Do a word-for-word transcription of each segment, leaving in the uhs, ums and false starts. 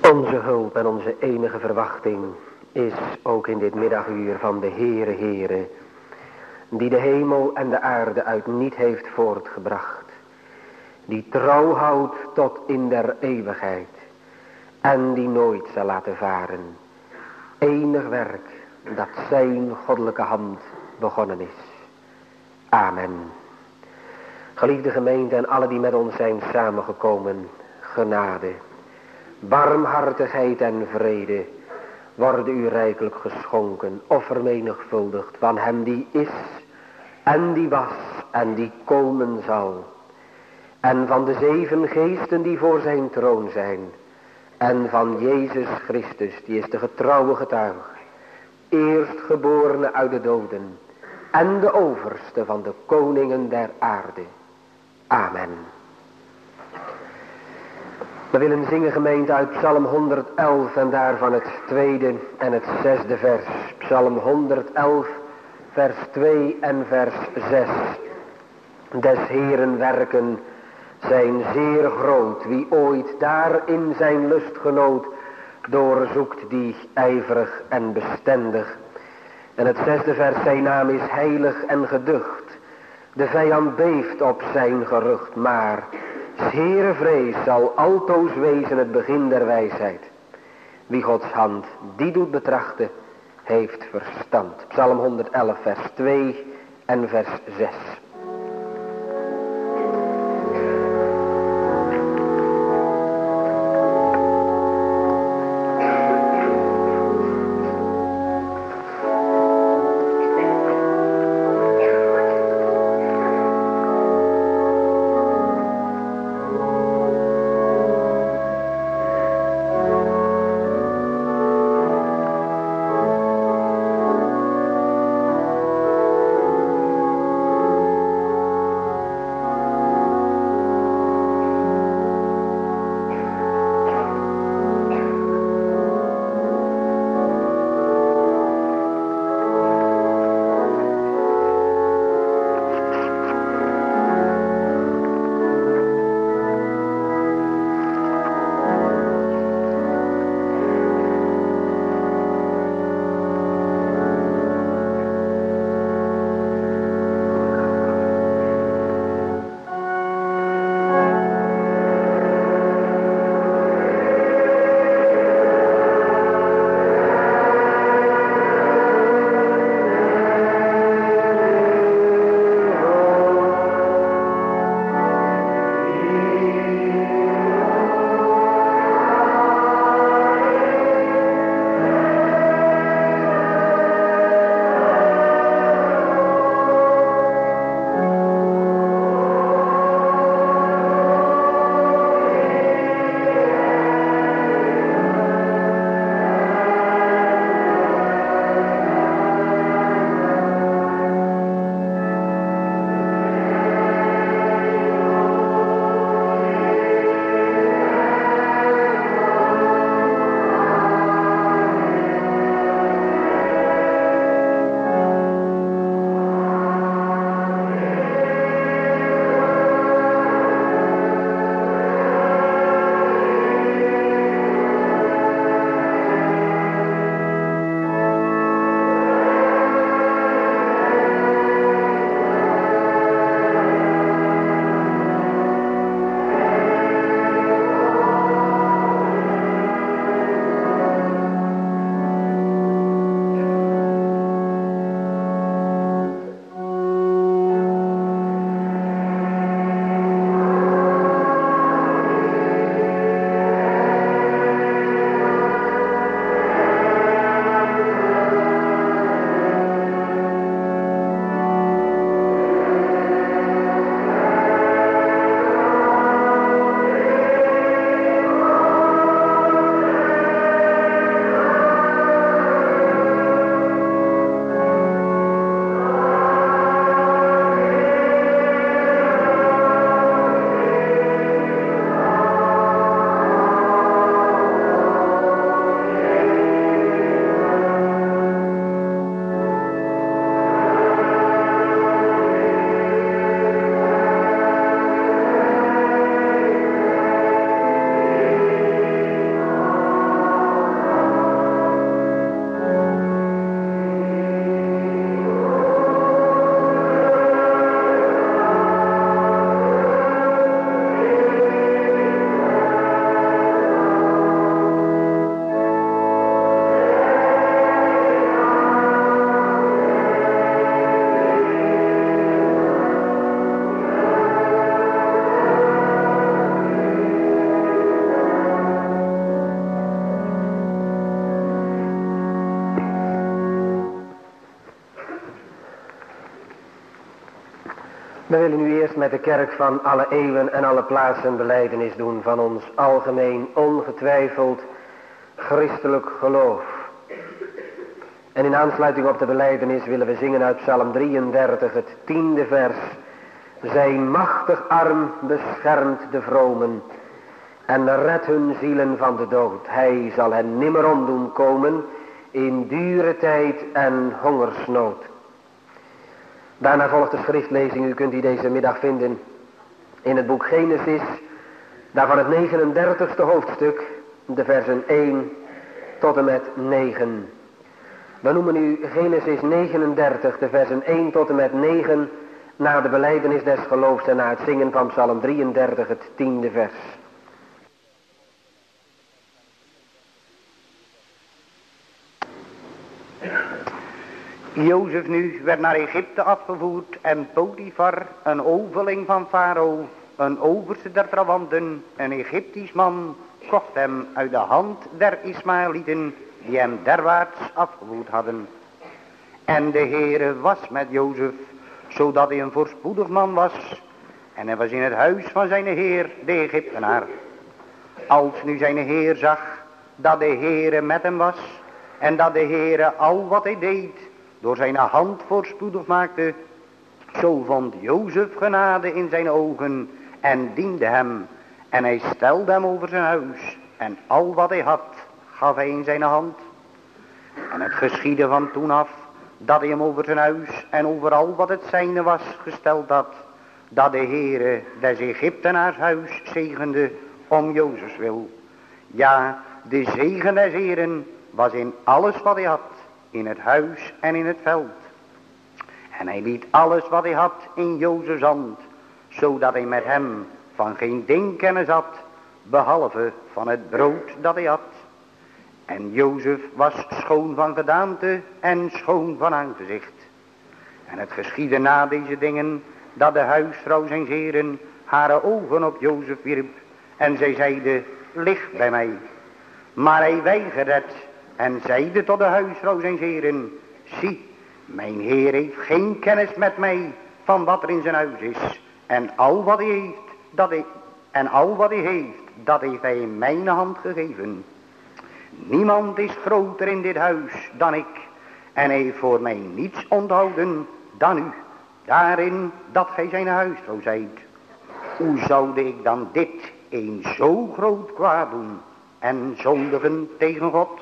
Onze hulp en onze enige verwachting is ook in dit middaguur van de Heere Heere, die de hemel en de aarde uit niet heeft voortgebracht, die trouw houdt tot in der eeuwigheid en die nooit zal laten varen. Enig werk dat zijn goddelijke hand begonnen is. Amen. Geliefde gemeente en alle die met ons zijn samengekomen, genade, barmhartigheid en vrede worden u rijkelijk geschonken of vermenigvuldigd van hem die is en die was en die komen zal. En van de zeven geesten die voor zijn troon zijn. En van Jezus Christus, die is de getrouwe getuige, eerstgeborene uit de doden en de overste van de koningen der aarde. Amen. We willen zingen gemeente uit Psalm honderdelf en daarvan het tweede en het zesde vers. Psalm honderdelf vers twee en vers zes. Des Heeren werken zijn zeer groot, wie ooit daarin zijn lustgenoot doorzoekt die ijverig en bestendig. En het zesde vers, zijn naam is heilig en geducht. De vijand beeft op zijn gerucht, maar 's Heere vrees zal altoos wezen het begin der wijsheid. Wie Gods hand die doet betrachten, heeft verstand. Psalm honderdelf vers twee en vers zes. We willen nu eerst met de kerk van alle eeuwen en alle plaatsen belijdenis doen van ons algemeen ongetwijfeld christelijk geloof. En in aansluiting op de belijdenis willen we zingen uit Psalm drieëndertig, het tiende vers. Zijn machtig arm beschermt de vromen en redt hun zielen van de dood. Hij zal hen nimmer omdoen komen in dure tijd en hongersnood. Daarna volgt de schriftlezing, u kunt die deze middag vinden in het boek Genesis, daarvan het negenendertigste hoofdstuk, de versen één tot en met negen. We noemen nu Genesis negenendertig, de versen één tot en met negen, na de belijdenis des geloofs en na het zingen van Psalm drieëndertig, het tiende vers. Jozef nu werd naar Egypte afgevoerd en Potifar, een overling van Farao, een overste der trawanten, een Egyptisch man, kocht hem uit de hand der Ismaëlieten die hem derwaarts afgevoerd hadden. En de Heere was met Jozef, zodat hij een voorspoedig man was, en hij was in het huis van zijn Heer, de Egyptenaar. Als nu zijn Heer zag dat de Heere met hem was, en dat de Heere al wat hij deed, door zijn hand voorspoedig maakte, zo vond Jozef genade in zijn ogen en diende hem. En hij stelde hem over zijn huis en al wat hij had, gaf hij in zijn hand. En het geschiedde van toen af, dat hij hem over zijn huis en over al wat het zijne was gesteld had, dat de Heere des Egyptenaars huis zegende om Jozefs wil. Ja, de zegen des Heeren was in alles wat hij had, in het huis en in het veld. En hij liet alles wat hij had in Jozefs hand, zodat hij met hem van geen ding kennis had, behalve van het brood dat hij had. En Jozef was schoon van gedaante en schoon van aangezicht. En het geschiedde na deze dingen, dat de huisvrouw zijn heren haar ogen op Jozef wierp, en zij zeide, lig bij mij. Maar hij weigerde het, en zeide tot de huisvrouw zijn heren, zie, mijn heer heeft geen kennis met mij van wat er in zijn huis is. En al wat hij heeft, dat hij, en al wat hij heeft, dat heeft hij in mijn hand gegeven. Niemand is groter in dit huis dan ik, en hij heeft voor mij niets onthouden dan u, daarin dat gij zijn huisvrouw zijt. Hoe zoude ik dan dit een zo groot kwaad doen en zondigen tegen God?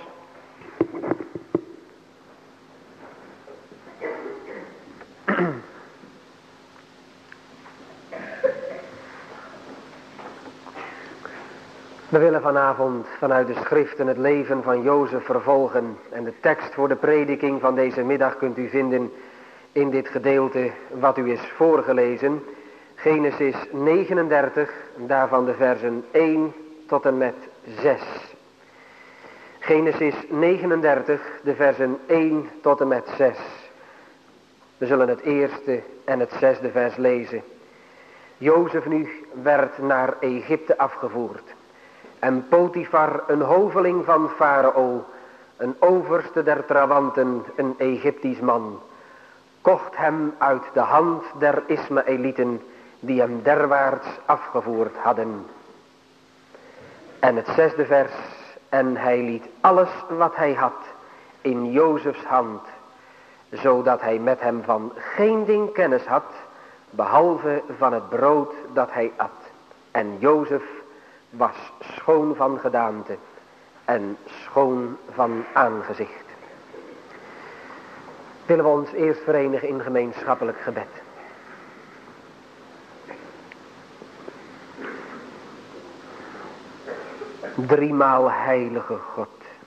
We willen vanavond vanuit de schriften het leven van Jozef vervolgen. En de tekst voor de prediking van deze middag kunt u vinden in dit gedeelte wat u is voorgelezen. Genesis negenendertig, daarvan de versen één tot en met zes. Genesis negenendertig, de versen één tot en met zes. We zullen het eerste en het zesde vers lezen. Jozef nu werd naar Egypte afgevoerd. En Potifar, een hoveling van Farao, een overste der trawanten, een Egyptisch man, kocht hem uit de hand der Ismaëlieten die hem derwaarts afgevoerd hadden. En het zesde vers, en hij liet alles wat hij had in Jozefs hand, zodat hij met hem van geen ding kennis had, behalve van het brood dat hij at. En Jozef was schoon van gedaante en schoon van aangezicht. Willen we ons eerst verenigen in gemeenschappelijk gebed. Driemaal heilige God,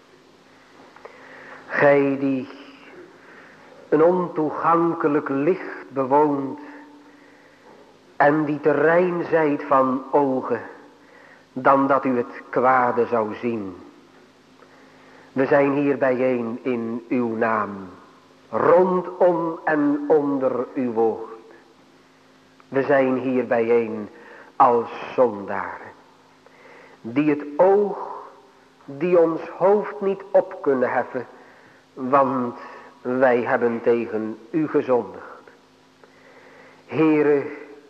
gij die een ontoegankelijk licht bewoont en die te rein zijt van ogen, dan dat u het kwade zou zien. We zijn hier bijeen in uw naam, rondom en onder uw woord. We zijn hier bijeen als zondaren, die het oog, die ons hoofd niet op kunnen heffen, want wij hebben tegen u gezondigd. Heere,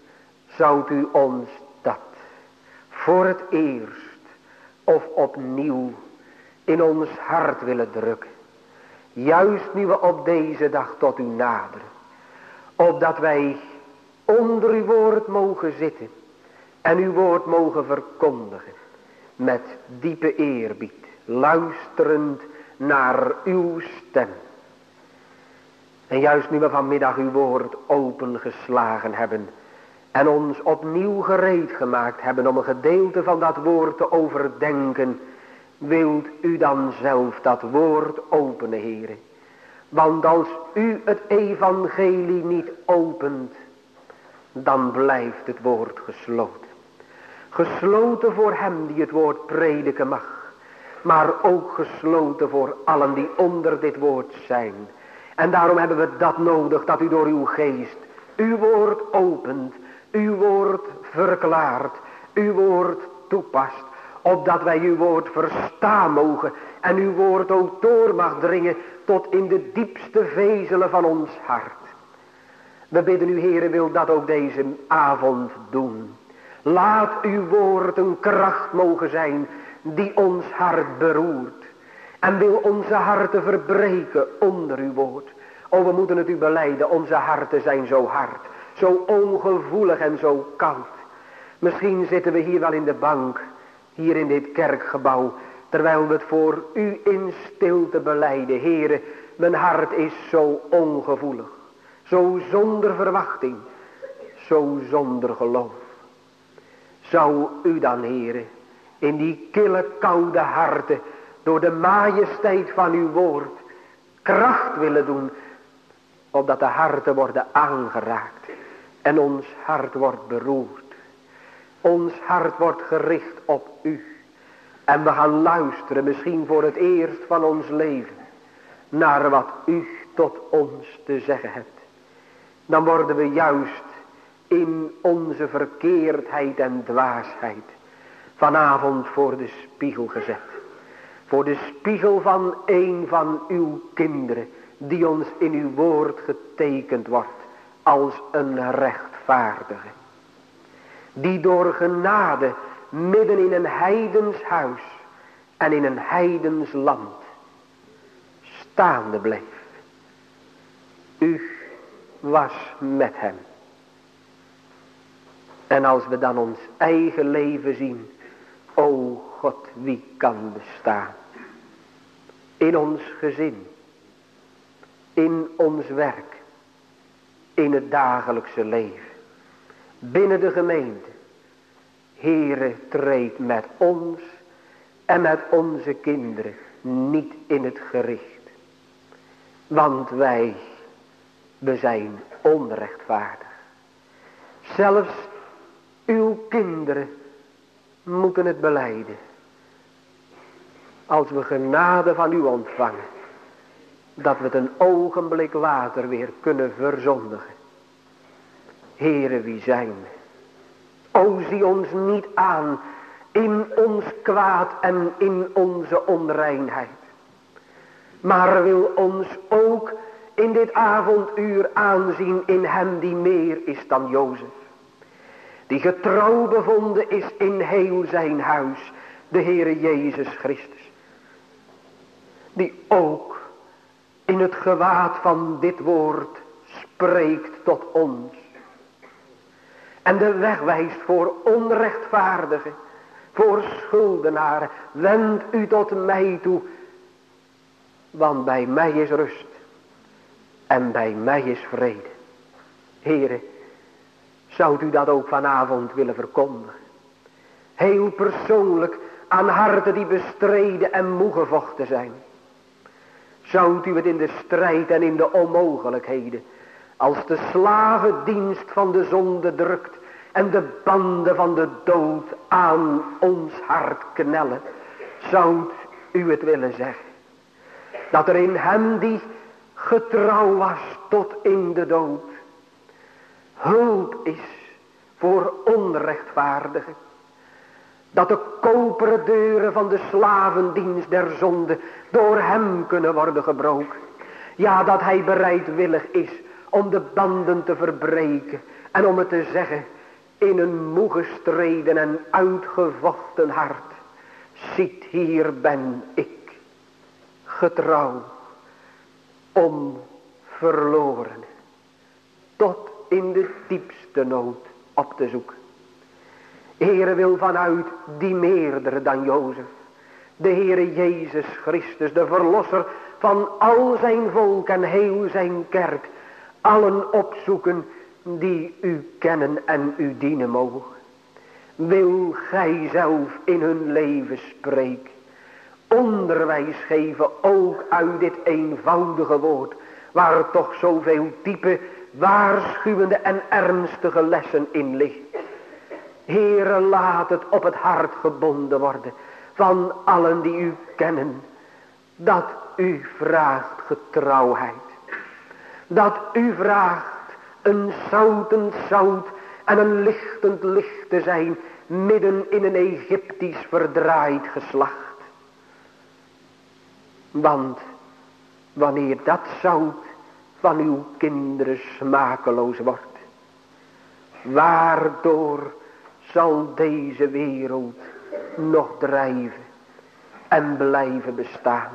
Zoudt u ons dat voor het eerst of opnieuw in ons hart willen drukken. Juist nu we op deze dag tot u naderen. Opdat wij onder uw woord mogen zitten. En uw woord mogen verkondigen. Met diepe eerbied. Luisterend naar uw stem. En juist nu we vanmiddag uw woord opengeslagen hebben. En ons opnieuw gereed gemaakt hebben om een gedeelte van dat woord te overdenken. Wilt u dan zelf dat woord openen, Heere. Want als u het evangelie niet opent, dan blijft het woord gesloten. Gesloten voor hem die het woord prediken mag. Maar ook gesloten voor allen die onder dit woord zijn. En daarom hebben we dat nodig, dat u door uw geest uw woord opent. Uw woord verklaart. Uw woord toepast. Opdat wij uw woord verstaan mogen. En uw woord ook door mag dringen tot in de diepste vezelen van ons hart. We bidden u, Heere, wil dat ook deze avond doen. Laat uw woord een kracht mogen zijn die ons hart beroert. En wil onze harten verbreken onder uw woord. O, we moeten het u belijden, onze harten zijn zo hard. Zo ongevoelig en zo koud. Misschien zitten we hier wel in de bank. Hier in dit kerkgebouw. Terwijl we het voor u in stilte belijden. Heere, mijn hart is zo ongevoelig. Zo zonder verwachting. Zo zonder geloof. Zou u dan, Heere, in die kille koude harten. Door de majesteit van uw woord. Kracht willen doen. Opdat de harten worden aangeraakt. En ons hart wordt beroerd. Ons hart wordt gericht op u. En we gaan luisteren, misschien voor het eerst van ons leven. Naar wat u tot ons te zeggen hebt. Dan worden we juist in onze verkeerdheid en dwaasheid. Vanavond voor de spiegel gezet. Voor de spiegel van een van uw kinderen. Die ons in uw woord getekend wordt. Als een rechtvaardige. Die door genade midden in een heidens huis en in een heidens land staande bleef. U was met hem. En als we dan ons eigen leven zien, o God, wie kan bestaan? In ons gezin, in ons werk, in het dagelijkse leven, binnen de gemeente. Heere, treed met ons en met onze kinderen niet in het gericht. Want wij, we zijn onrechtvaardig. Zelfs uw kinderen moeten het belijden. Als we genade van u ontvangen, dat we het een ogenblik later weer kunnen verzondigen. Heere, wie zijn we? O, zie ons niet aan in ons kwaad en in onze onreinheid. Maar wil ons ook in dit avonduur aanzien in hem die meer is dan Jozef. Die getrouw bevonden is in heel zijn huis, de Heere Jezus Christus. Die ook in het gewaad van dit woord spreekt tot ons. En de weg wijst voor onrechtvaardigen, voor schuldenaren. Wend u tot mij toe, want bij mij is rust. En bij mij is vrede. Heere, zou u dat ook vanavond willen verkondigen? Heel persoonlijk aan harten die bestreden en moe gevochten zijn. Zou u het in de strijd en in de onmogelijkheden, als de slavendienst van de zonde drukt en de banden van de dood aan ons hart knellen, zou u het willen zeggen? Dat er in hem die getrouw was tot in de dood, hulp is voor onrechtvaardigen. Dat de koperen deuren van de slavendienst der zonde door hem kunnen worden gebroken. Ja, dat hij bereidwillig is om de banden te verbreken en om het te zeggen, in een moe gestreden en uitgevochten hart. Ziet, hier ben ik, getrouw, om verloren, tot in de diepste nood op te zoeken. Heere wil vanuit die meerdere dan Jozef, de Heere Jezus Christus, de verlosser van al zijn volk en heel zijn kerk, allen opzoeken die u kennen en u dienen mogen. Wil gij zelf in hun leven spreken, onderwijs geven ook uit dit eenvoudige woord, waar toch zoveel diepe, waarschuwende en ernstige lessen in liggen. Heere, laat het op het hart gebonden worden van allen die u kennen, dat u vraagt getrouwheid, dat u vraagt een zoutend zout en een lichtend licht te zijn midden in een Egyptisch verdraaid geslacht. Want wanneer dat zout van uw kinderen smakeloos wordt, waardoor zal deze wereld nog drijven en blijven bestaan?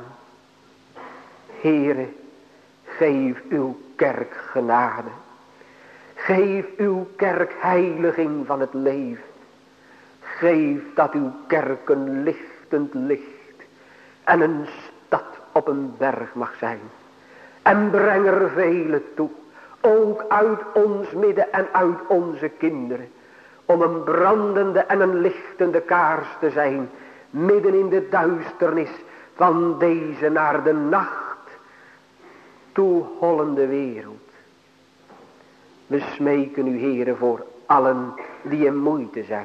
Heere, geef uw kerk genade. Geef uw kerk heiliging van het leven. Geef dat uw kerk een lichtend licht en een stad op een berg mag zijn. En breng er velen toe, ook uit ons midden en uit onze kinderen, om een brandende en een lichtende kaars te zijn, midden in de duisternis van deze naar de nacht toe hollende wereld. We smeken u, Heere, voor allen die in moeite zijn,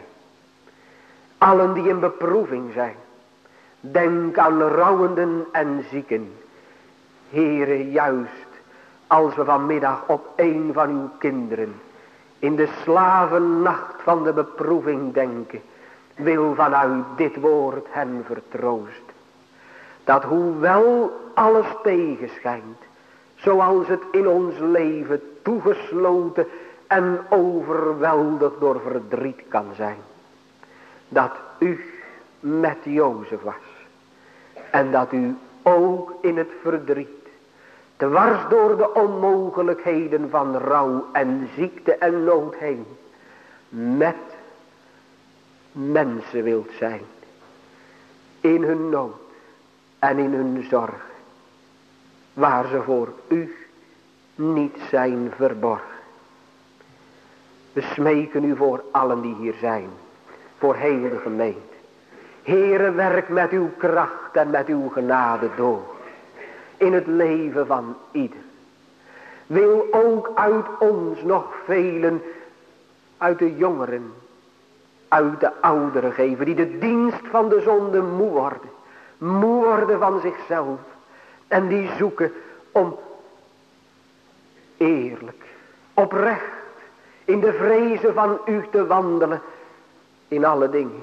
allen die in beproeving zijn. Denk aan rouwenden en zieken. Heere, juist als we vanmiddag op een van uw kinderen in de slavennacht van de beproeving denken, wil vanuit dit woord hen vertroosten. Dat hoewel alles tegenschijnt, zoals het in ons leven toegesloten en overweldigd door verdriet kan zijn, dat u met Jozef was. En dat u ook in het verdriet, dwars door de onmogelijkheden van rouw en ziekte en nood heen, met mensen wilt zijn. In hun nood en in hun zorg, waar ze voor u niet zijn verborgen. We smeken u voor allen die hier zijn, voor heel de gemeente. Heere, werk met uw kracht en met uw genade door in het leven van ieder. Wil ook uit ons nog velen, uit de jongeren, uit de ouderen geven, die de dienst van de zonde moe worden. Moe worden van zichzelf. En die zoeken om eerlijk, oprecht, in de vrezen van u te wandelen in alle dingen.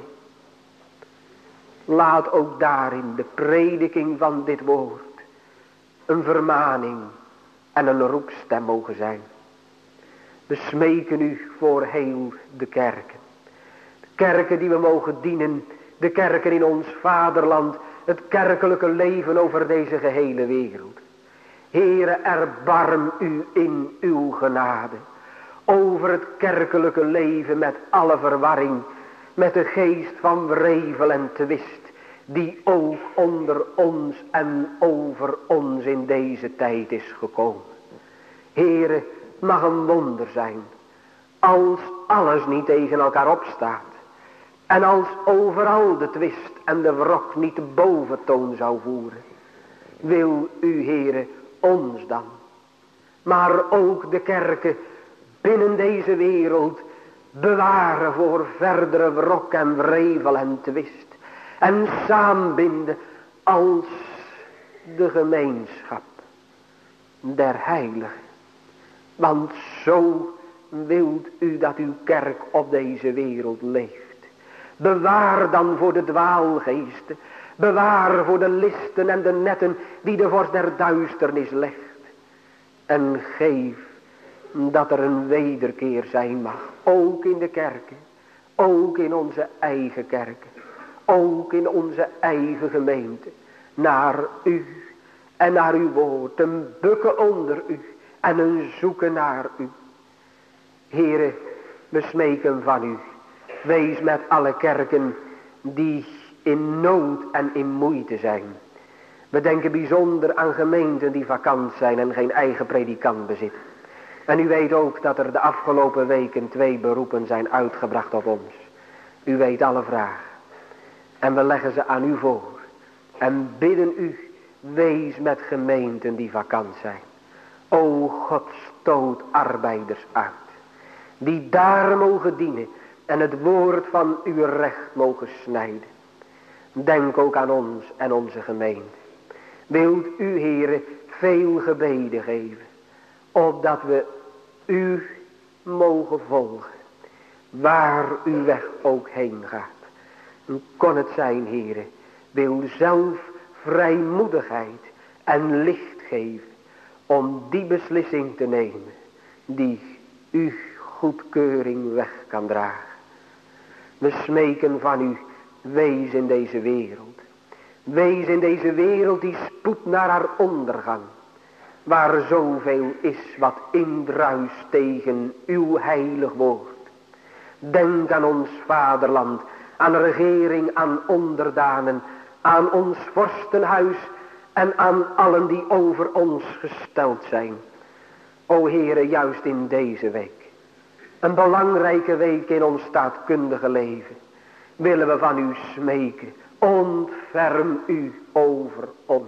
Laat ook daarin de prediking van dit woord een vermaning en een roepstem mogen zijn. We smeken u voor heel de kerken. De kerken die we mogen dienen. De kerken in ons vaderland. Het kerkelijke leven over deze gehele wereld. Heere, erbarm u in uw genade. Over het kerkelijke leven met alle verwarring. Met de geest van wrevel en twist. Die ook onder ons en over ons in deze tijd is gekomen. Heere, mag een wonder zijn. Als alles niet tegen elkaar opstaat. En als overal de twist en de wrok niet de boventoon zou voeren. Wil u, Heere, ons dan. Maar ook de kerken binnen deze wereld bewaren voor verdere wrok en wrevel en twist. En saambinden als de gemeenschap der heiligen. Want zo wilt u dat uw kerk op deze wereld leeft. Bewaar dan voor de dwaalgeesten. Bewaar voor de listen en de netten die de vorst der duisternis legt. En geef dat er een wederkeer zijn mag. Ook in de kerken. Ook in onze eigen kerken. Ook in onze eigen gemeente. Naar u en naar uw woord. Een bukken onder u en een zoeken naar u. Heere, we smeken van u. Wees met alle kerken die in nood en in moeite zijn. We denken bijzonder aan gemeenten die vakant zijn en geen eigen predikant bezitten. En u weet ook dat er de afgelopen weken twee beroepen zijn uitgebracht op ons. U weet alle vragen. En we leggen ze aan u voor. En bidden u, wees met gemeenten die vakant zijn. O God, stoot arbeiders uit. Die daar mogen dienen en het woord van uw recht mogen snijden. Denk ook aan ons en onze gemeente. Wilt u, Heere, veel gebeden geven. Opdat we u mogen volgen. Waar uw weg ook heen gaat. En kon het zijn, Heere, wil zelf vrijmoedigheid en licht geven. Om die beslissing te nemen. Die uw goedkeuring weg kan dragen. We smeken van u, wees in deze wereld. Wees in deze wereld die spoedt naar haar ondergang. Waar zoveel is wat indruist tegen uw heilig woord. Denk aan ons vaderland, aan regering, aan onderdanen, aan ons vorstenhuis en aan allen die over ons gesteld zijn. O Heere, juist in deze week, een belangrijke week in ons staatkundige leven, willen we van u smeken. Ontferm u over ons.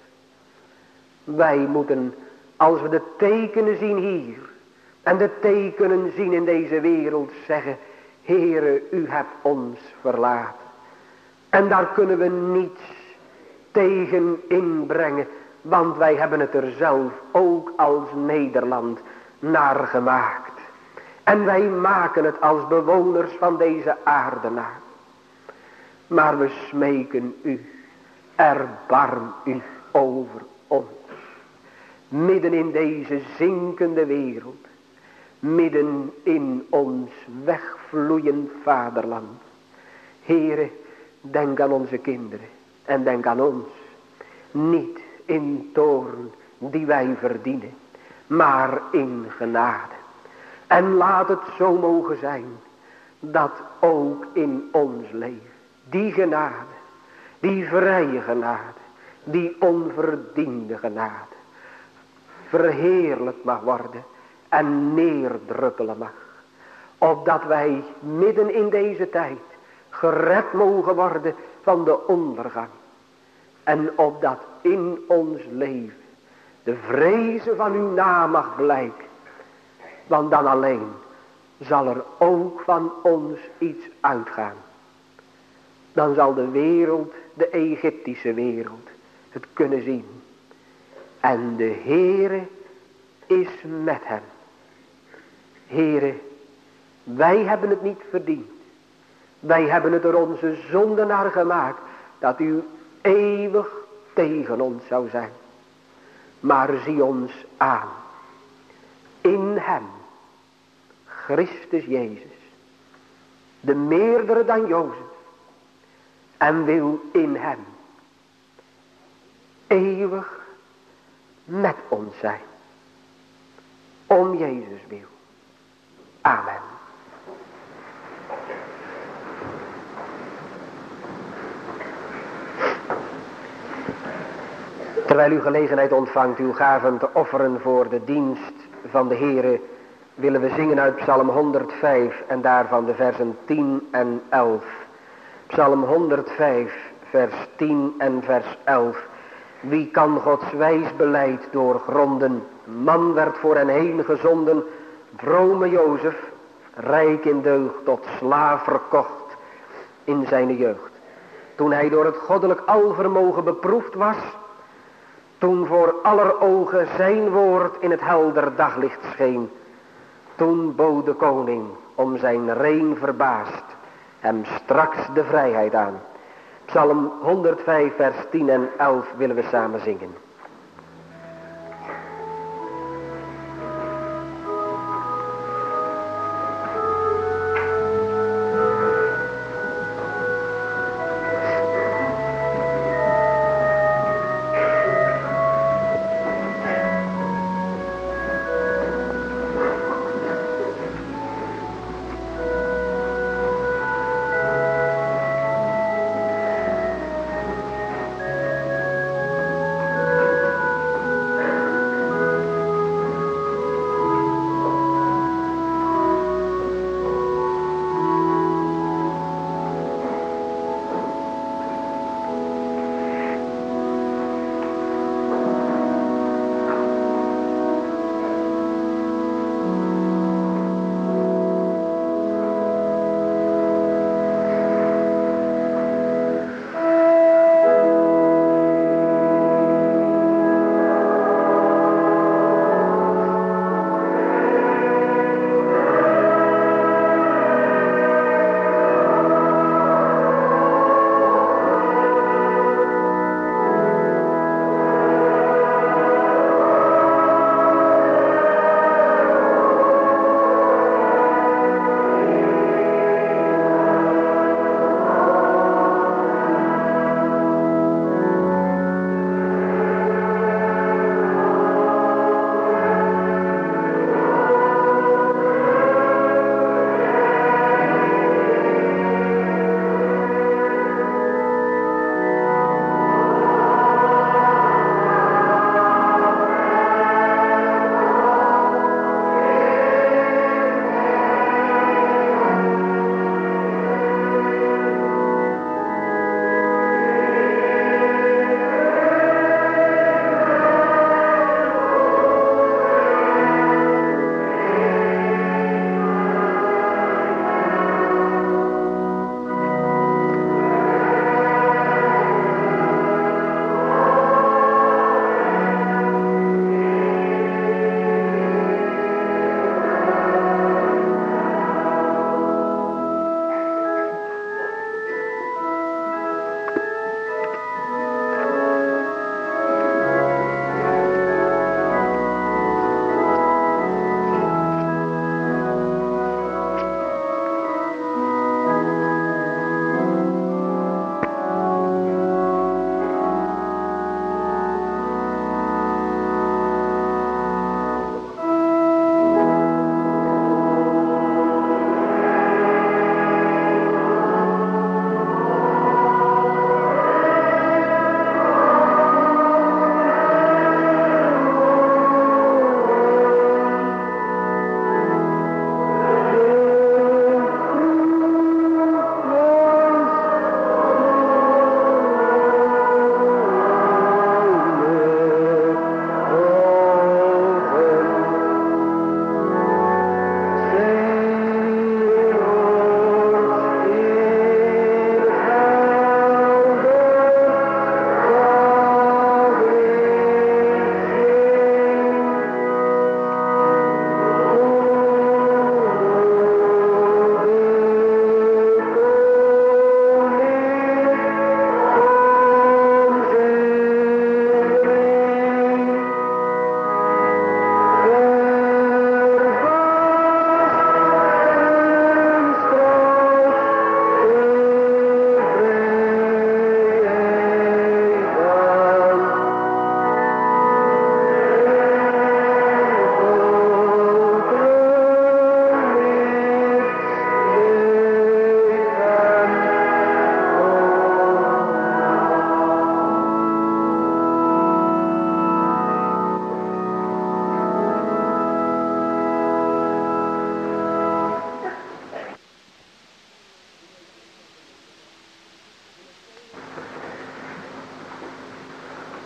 Wij moeten, als we de tekenen zien hier en de tekenen zien in deze wereld, zeggen: Heere, u hebt ons verlaten. En daar kunnen we niets tegen inbrengen, want wij hebben het er zelf ook als Nederland naar gemaakt. En wij maken het als bewoners van deze aarde naar. Maar we smeken u, erbarm u over ons. Midden in deze zinkende wereld. Midden in ons wegvloeiend vaderland. Heere, denk aan onze kinderen. En denk aan ons. Niet in toorn die wij verdienen. Maar in genade. En laat het zo mogen zijn. Dat ook in ons leven. Die genade. Die vrije genade. Die onverdiende genade. Verheerlijk mag worden. En neerdruppelen mag. Opdat wij midden in deze tijd. Gered mogen worden van de ondergang. En opdat in ons leven. De vrezen van uw naam mag blijken. Want dan alleen zal er ook van ons iets uitgaan. Dan zal de wereld, de Egyptische wereld, het kunnen zien. En de Heere is met hem. Heere, wij hebben het niet verdiend. Wij hebben het er onze zonde naar gemaakt. Dat u eeuwig tegen ons zou zijn. Maar zie ons aan. In hem. Christus Jezus. De meerdere dan Jozef. En wil in hem. Eeuwig met ons zijn. Om Jezus wil. Amen. Terwijl u gelegenheid ontvangt uw gaven te offeren voor de dienst van de Heere, willen we zingen uit Psalm honderdvijf en daarvan de versen tien en elf. Psalm honderdvijf, vers tien en vers elf. Wie kan Gods wijs beleid doorgronden? Man werd voor hen heen gezonden. Vrome Jozef, rijk in deugd, tot slaaf verkocht in zijn jeugd. Toen hij door het goddelijk alvermogen beproefd was, toen voor aller ogen zijn woord in het helder daglicht scheen, toen bood de koning om zijn reën verbaasd hem straks de vrijheid aan. Psalm honderdvijf vers tien en elf willen we samen zingen.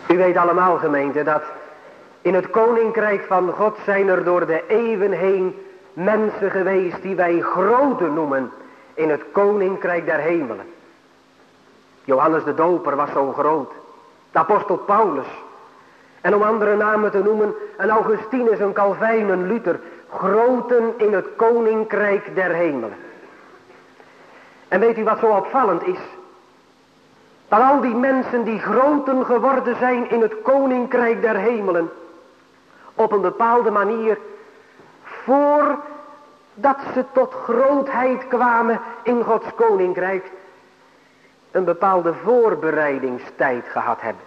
U weet allemaal, gemeente, dat in het koninkrijk van God zijn er door de eeuwen heen mensen geweest die wij groten noemen in het koninkrijk der hemelen. Johannes de Doper was zo groot. De apostel Paulus. En om andere namen te noemen, een Augustinus, een Calvijn, een Luther. Groten in het koninkrijk der hemelen. En weet u wat zo opvallend is? Dat al die mensen die groten geworden zijn in het koninkrijk der hemelen, op een bepaalde manier, voordat ze tot grootheid kwamen in Gods koninkrijk, een bepaalde voorbereidingstijd gehad hebben.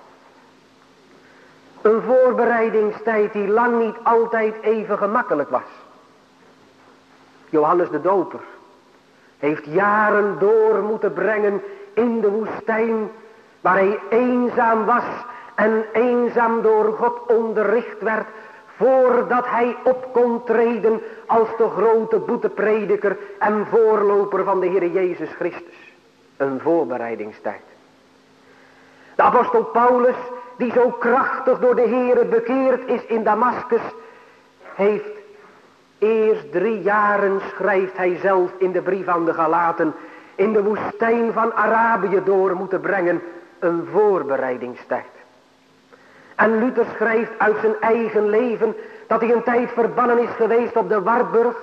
Een voorbereidingstijd die lang niet altijd even gemakkelijk was. Johannes de Doper heeft jaren door moeten brengen in de woestijn, waar hij eenzaam was en eenzaam door God onderricht werd, voordat hij op kon treden als de grote boeteprediker en voorloper van de Heer Jezus Christus. Een voorbereidingstijd. De apostel Paulus, die zo krachtig door de Heere bekeerd is in Damaskus, heeft eerst drie jaren, schrijft hij zelf in de brief aan de Galaten, in de woestijn van Arabië door moeten brengen, een voorbereidingstijd. En Luther schrijft uit zijn eigen leven dat hij een tijd verbannen is geweest op de Wartburg,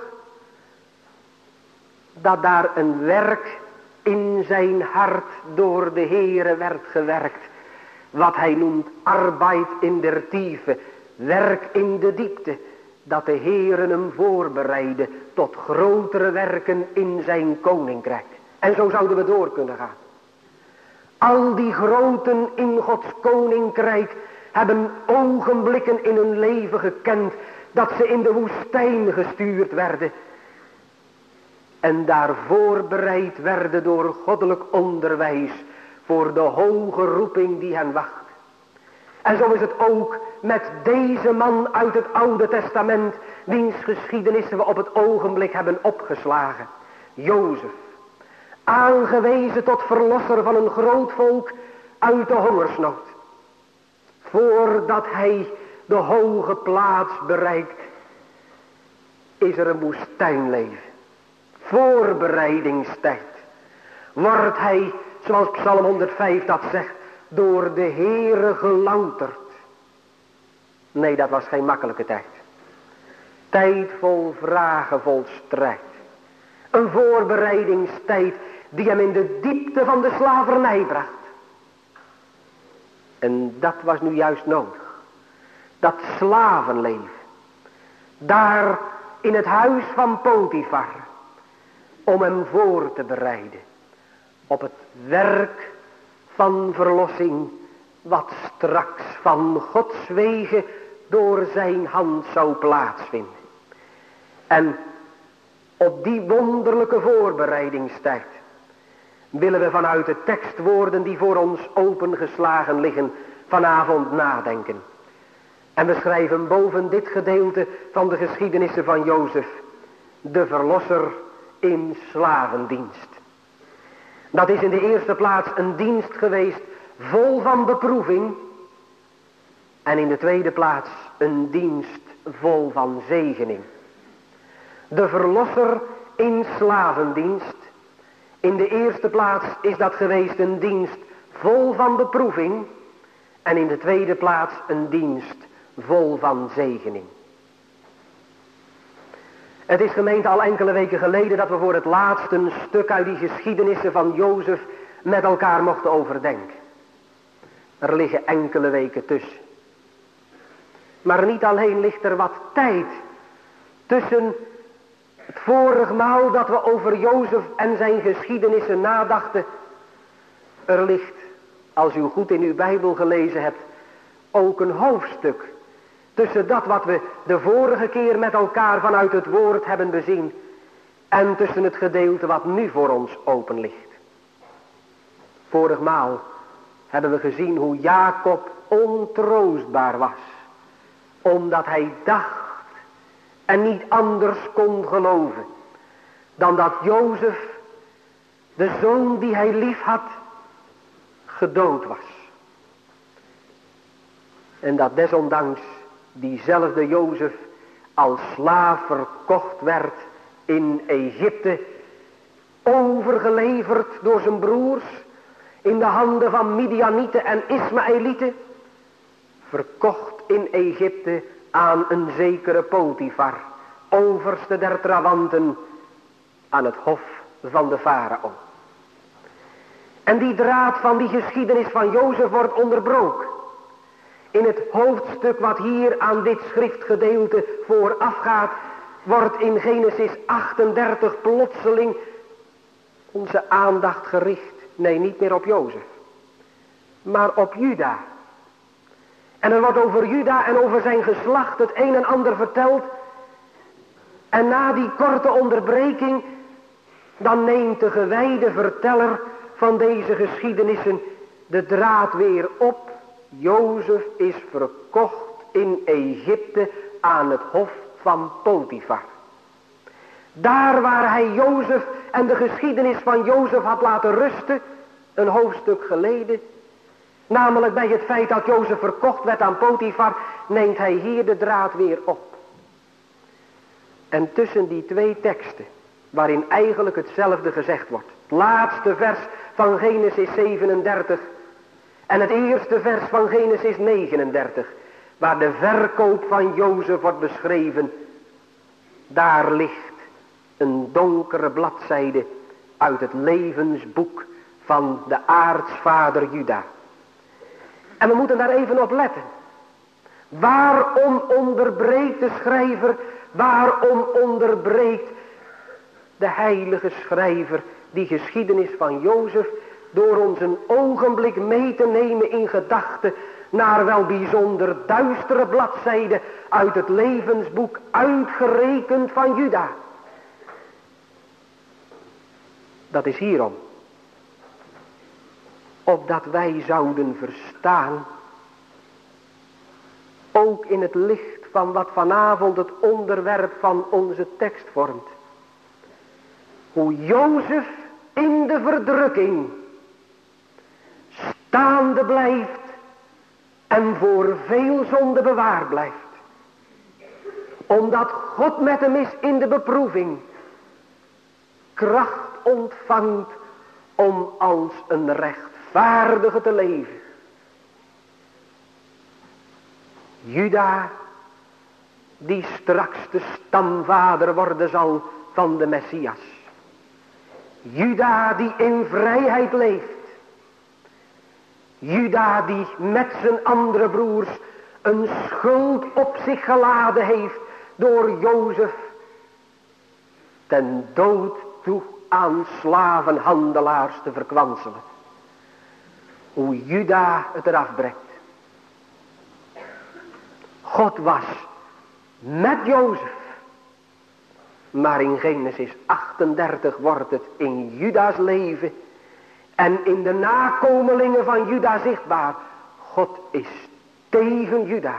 dat daar een werk in zijn hart door de Heere werd gewerkt, wat hij noemt arbeid in der tiefe, werk in de diepte, dat de Heere hem voorbereidde tot grotere werken in zijn koninkrijk. En zo zouden we door kunnen gaan. Al die groten in Gods koninkrijk hebben ogenblikken in hun leven gekend dat ze in de woestijn gestuurd werden en daar voorbereid werden door goddelijk onderwijs voor de hoge roeping die hen wacht. En zo is het ook met deze man uit het Oude Testament, wiens geschiedenissen we op het ogenblik hebben opgeslagen. Jozef, aangewezen tot verlosser van een groot volk uit de hongersnood. Voordat hij de hoge plaats bereikt, is er een woestijnleven. Voorbereidingstijd. Wordt hij, zoals Psalm honderdvijf dat zegt, door de Heere gelouterd. Nee, dat was geen makkelijke tijd. Tijd vol vragen, vol strijd. Een voorbereidingstijd die hem in de diepte van de slavernij bracht. En dat was nu juist nodig. Dat slavenleven. Daar in het huis van Potifar. Om hem voor te bereiden. Op het werk van verlossing. Wat straks van Gods wegen door zijn hand zou plaatsvinden. En op die wonderlijke voorbereidingstijd willen we vanuit de tekstwoorden die voor ons opengeslagen liggen vanavond nadenken. En we schrijven boven dit gedeelte van de geschiedenissen van Jozef de verlosser in slavendienst. Dat is in de eerste plaats een dienst geweest vol van beproeving. En in de tweede plaats een dienst vol van zegening. De verlosser in slavendienst. In de eerste plaats is dat geweest een dienst vol van beproeving. En in de tweede plaats een dienst vol van zegening. Het is gemeente al enkele weken geleden dat we voor het laatst een stuk uit die geschiedenissen van Jozef met elkaar mochten overdenken. Er liggen enkele weken tussen. Maar niet alleen ligt er wat tijd tussen het vorige maal dat we over Jozef en zijn geschiedenissen nadachten. Er ligt, als u goed in uw Bijbel gelezen hebt, ook een hoofdstuk tussen dat wat we de vorige keer met elkaar vanuit het woord hebben bezien en tussen het gedeelte wat nu voor ons open ligt. Vorig maal hebben we gezien hoe Jacob ontroostbaar was, omdat hij dacht en niet anders kon geloven dan dat Jozef, de zoon die hij lief had, gedood was. En dat desondanks diezelfde Jozef als slaaf verkocht werd in Egypte, overgeleverd door zijn broers in de handen van Midianieten en Ismaëlieten, verkocht in Egypte aan een zekere Potifar, overste der trawanten aan het hof van de farao. En die draad van die geschiedenis van Jozef wordt onderbroken in het hoofdstuk wat hier aan dit schriftgedeelte voorafgaat, wordt in Genesis achtendertig plotseling onze aandacht gericht. Nee, niet meer op Jozef, maar op Juda. En er wordt over Juda en over zijn geslacht het een en ander verteld. En na die korte onderbreking, dan neemt de gewijde verteller van deze geschiedenissen de draad weer op. Jozef is verkocht in Egypte aan het hof van Potifar. Daar waar hij Jozef en de geschiedenis van Jozef had laten rusten, een hoofdstuk geleden, namelijk bij het feit dat Jozef verkocht werd aan Potifar, neemt hij hier de draad weer op. En tussen die twee teksten, waarin eigenlijk hetzelfde gezegd wordt, het laatste vers van Genesis zevenendertig en het eerste vers van Genesis negenendertig, waar de verkoop van Jozef wordt beschreven, daar ligt een donkere bladzijde uit het levensboek van de aartsvader Juda. En we moeten daar even op letten. Waarom onderbreekt de schrijver, waarom onderbreekt de heilige schrijver die geschiedenis van Jozef door ons een ogenblik mee te nemen in gedachten naar wel bijzonder duistere bladzijden uit het levensboek uitgerekend van Juda? Dat is hierom. Opdat wij zouden verstaan, ook in het licht van wat vanavond het onderwerp van onze tekst vormt, hoe Jozef in de verdrukking staande blijft en voor veel zonde bewaard blijft. Omdat God met hem is in de beproeving, kracht ontvangt om als een rechtvaardige te leven. Juda, die straks de stamvader worden zal van de Messias. Juda die in vrijheid leeft. Juda die met zijn andere broers een schuld op zich geladen heeft door Jozef ten dood toe aan slavenhandelaars te verkwanselen. Hoe Juda het eraf brengt. God was met Jozef. Maar in Genesis achtendertig wordt het in Juda's leven en in de nakomelingen van Juda zichtbaar. God is tegen Juda.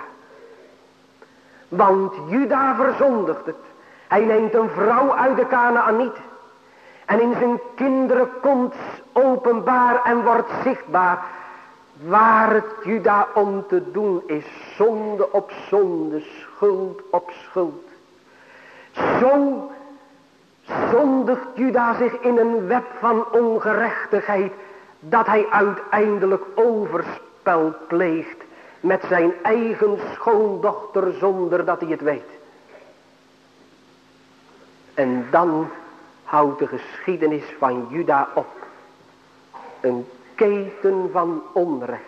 Want Juda verzondigt het. Hij neemt een vrouw uit de Kanaanieten. En in zijn kinderen komt openbaar en wordt zichtbaar waar het Juda om te doen is. Zonde op zonde, schuld op schuld. Zo zondigt Juda zich in een web van ongerechtigheid, dat hij uiteindelijk overspel pleegt met zijn eigen schoondochter zonder dat hij het weet. En dan houdt de geschiedenis van Juda op. Een keten van onrecht.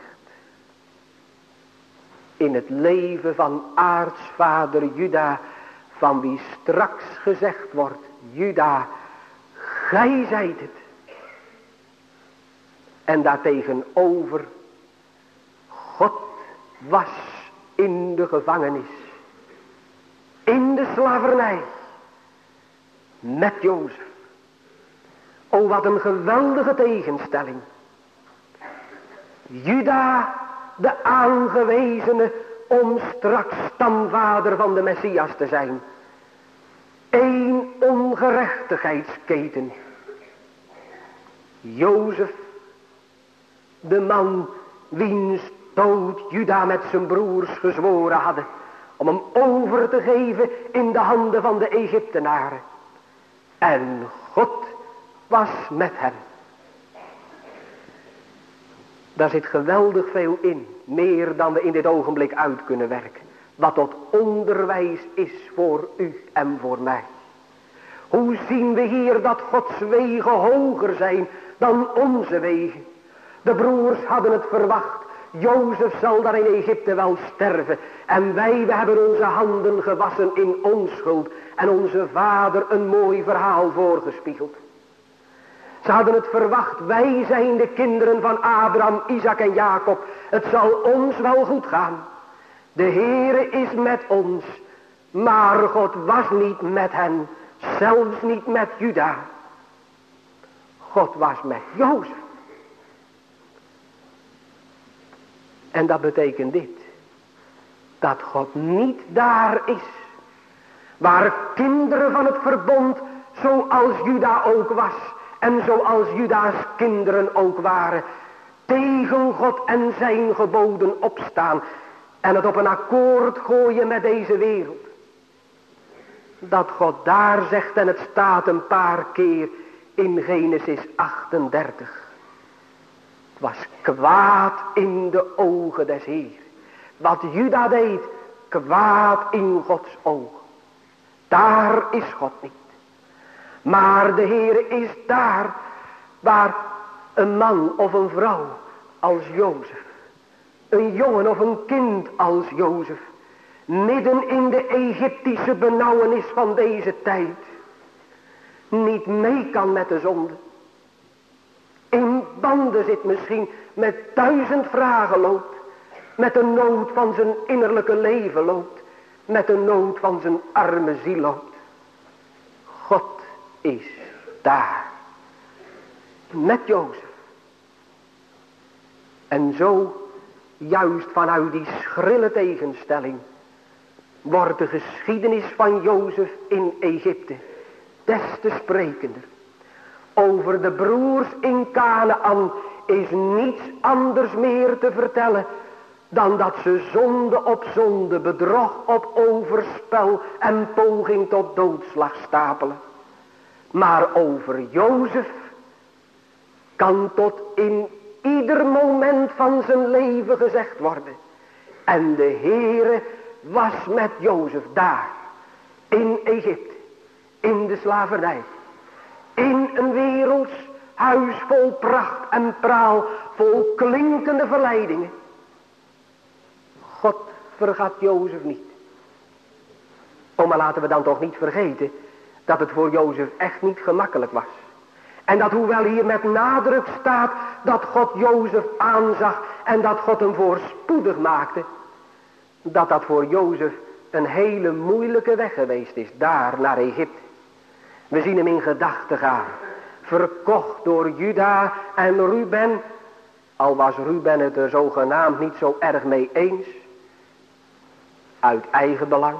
In het leven van aartsvader Juda, van wie straks gezegd wordt, Juda, gij zijt het. En daartegenover, God was in de gevangenis, in de slavernij, met Jozef. O, wat een geweldige tegenstelling. Juda, de aangewezene om straks stamvader van de Messias te zijn. Eén ongerechtigheidsketen. Jozef, de man wiens dood Juda met zijn broers gezworen hadden om hem over te geven in de handen van de Egyptenaren. En God was met hem. Daar zit geweldig veel in, meer dan we in dit ogenblik uit kunnen werken. Wat tot onderwijs is voor u en voor mij. Hoe zien we hier dat Gods wegen hoger zijn dan onze wegen. De broers hadden het verwacht. Jozef zal daar in Egypte wel sterven. En wij, we hebben onze handen gewassen in onschuld. En onze vader een mooi verhaal voorgespiegeld. Ze hadden het verwacht. Wij zijn de kinderen van Abraham, Isaac en Jacob. Het zal ons wel goed gaan. De Heere is met ons. Maar God was niet met hen. Zelfs niet met Juda. God was met Jozef. En dat betekent dit. Dat God niet daar is. Waar kinderen van het verbond zoals Juda ook was. En zoals Juda's kinderen ook waren. Tegen God en zijn geboden opstaan. En het op een akkoord gooien met deze wereld. Dat God daar zegt, en het staat een paar keer in Genesis achtendertig. Het was kwaad in de ogen des Heer. Wat Juda deed, kwaad in Gods ogen. Daar is God niet. Maar de Heer is daar waar een man of een vrouw als Jozef, een jongen of een kind als Jozef, midden in de Egyptische benauwenis van deze tijd, niet mee kan met de zonde. In banden zit misschien, met duizend vragen loopt, met de nood van zijn innerlijke leven loopt, met de nood van zijn arme ziel loopt. God is daar, met Jozef. En zo, juist vanuit die schrille tegenstelling, wordt de geschiedenis van Jozef in Egypte des te sprekender. Over de broers in Kanaan is niets anders meer te vertellen dan dat ze zonde op zonde, bedrog op overspel en poging tot doodslag stapelen. Maar over Jozef kan tot in ieder moment van zijn leven gezegd worden. En de Heere was met Jozef daar, in Egypte, in de slavernij. In een werelds huis vol pracht en praal, vol klinkende verleidingen. God vergat Jozef niet. Oh, maar laten we dan toch niet vergeten dat het voor Jozef echt niet gemakkelijk was. En dat hoewel hier met nadruk staat dat God Jozef aanzag en dat God hem voorspoedig maakte, dat dat voor Jozef een hele moeilijke weg geweest is, daar naar Egypte. We zien hem in gedachten gaan, verkocht door Juda en Ruben, al was Ruben het er zogenaamd niet zo erg mee eens, uit eigen belang.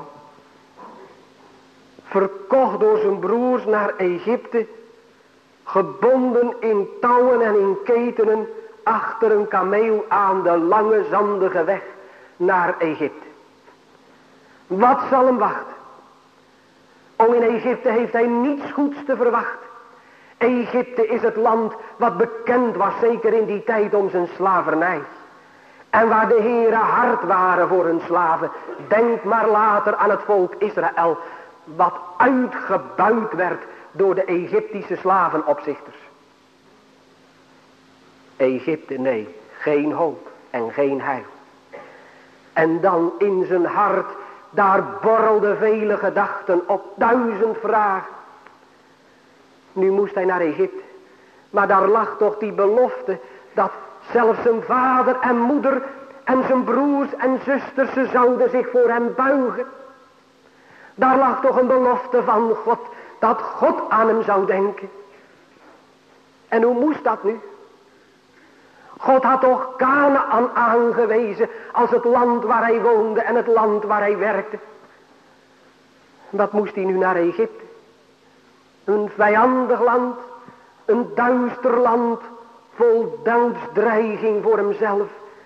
Verkocht door zijn broers naar Egypte, gebonden in touwen en in ketenen achter een kameel aan de lange zandige weg naar Egypte. Wat zal hem wachten? O, in Egypte heeft hij niets goeds te verwachten. Egypte is het land wat bekend was, zeker in die tijd, om zijn slavernij. En waar de heren hard waren voor hun slaven. Denk maar later aan het volk Israël, wat uitgebuit werd door de Egyptische slavenopzichters. Egypte, nee, geen hoop en geen heil. En dan in zijn hart, daar borrelden vele gedachten op, duizend vragen. Nu moest hij naar Egypte. Maar daar lag toch die belofte dat zelfs zijn vader en moeder en zijn broers en zusters, ze zouden zich voor hem buigen. Daar lag toch een belofte van God, dat God aan hem zou denken. En hoe moest dat nu? God had toch Kanaan aangewezen als het land waar hij woonde en het land waar hij werkte. Wat moest hij nu naar Egypte? Een vijandig land, een duister land, vol doodsdreiging voor hemzelf,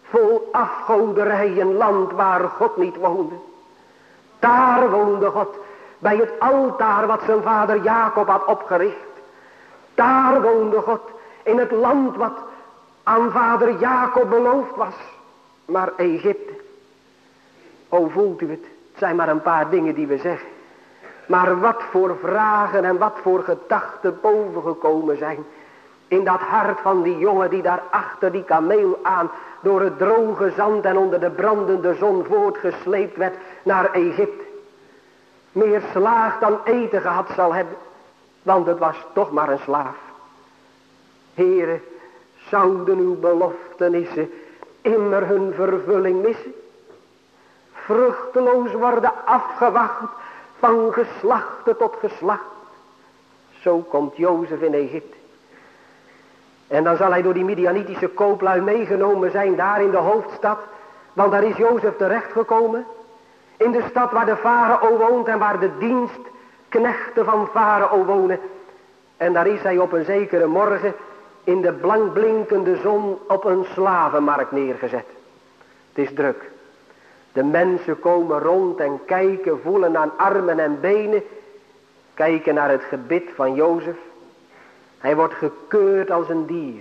vol afgoderij, een land waar God niet woonde. Daar woonde God, bij het altaar wat zijn vader Jacob had opgericht. Daar woonde God, in het land wat aan vader Jacob beloofd was. Maar Egypte, o voelt u het, het zijn maar een paar dingen die we zeggen. Maar wat voor vragen en wat voor gedachten bovengekomen zijn. In dat hart van die jongen die daar achter die kameel aan door het droge zand en onder de brandende zon voortgesleept werd naar Egypte. Meer slaag dan eten gehad zal hebben, want het was toch maar een slaaf. Heere, zouden uw beloftenissen immer hun vervulling missen? Vruchteloos worden afgewacht van geslachte tot geslacht. Zo komt Jozef in Egypte. En dan zal hij door die Midianitische kooplui meegenomen zijn daar in de hoofdstad. Want daar is Jozef terechtgekomen. In de stad waar de farao woont en waar de dienstknechten van farao wonen. En daar is hij op een zekere morgen in de blank blinkende zon op een slavenmarkt neergezet. Het is druk. De mensen komen rond en kijken, voelen aan armen en benen. Kijken naar het gebit van Jozef. Hij wordt gekeurd als een dier.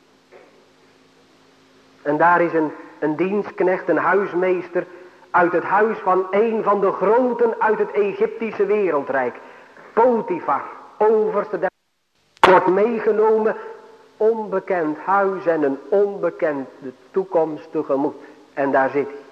En daar is een, een dienstknecht, een huismeester uit het huis van een van de groten uit het Egyptische wereldrijk. Potifar, overste der, wordt meegenomen, onbekend huis en een onbekende toekomst tegemoet. En daar zit hij.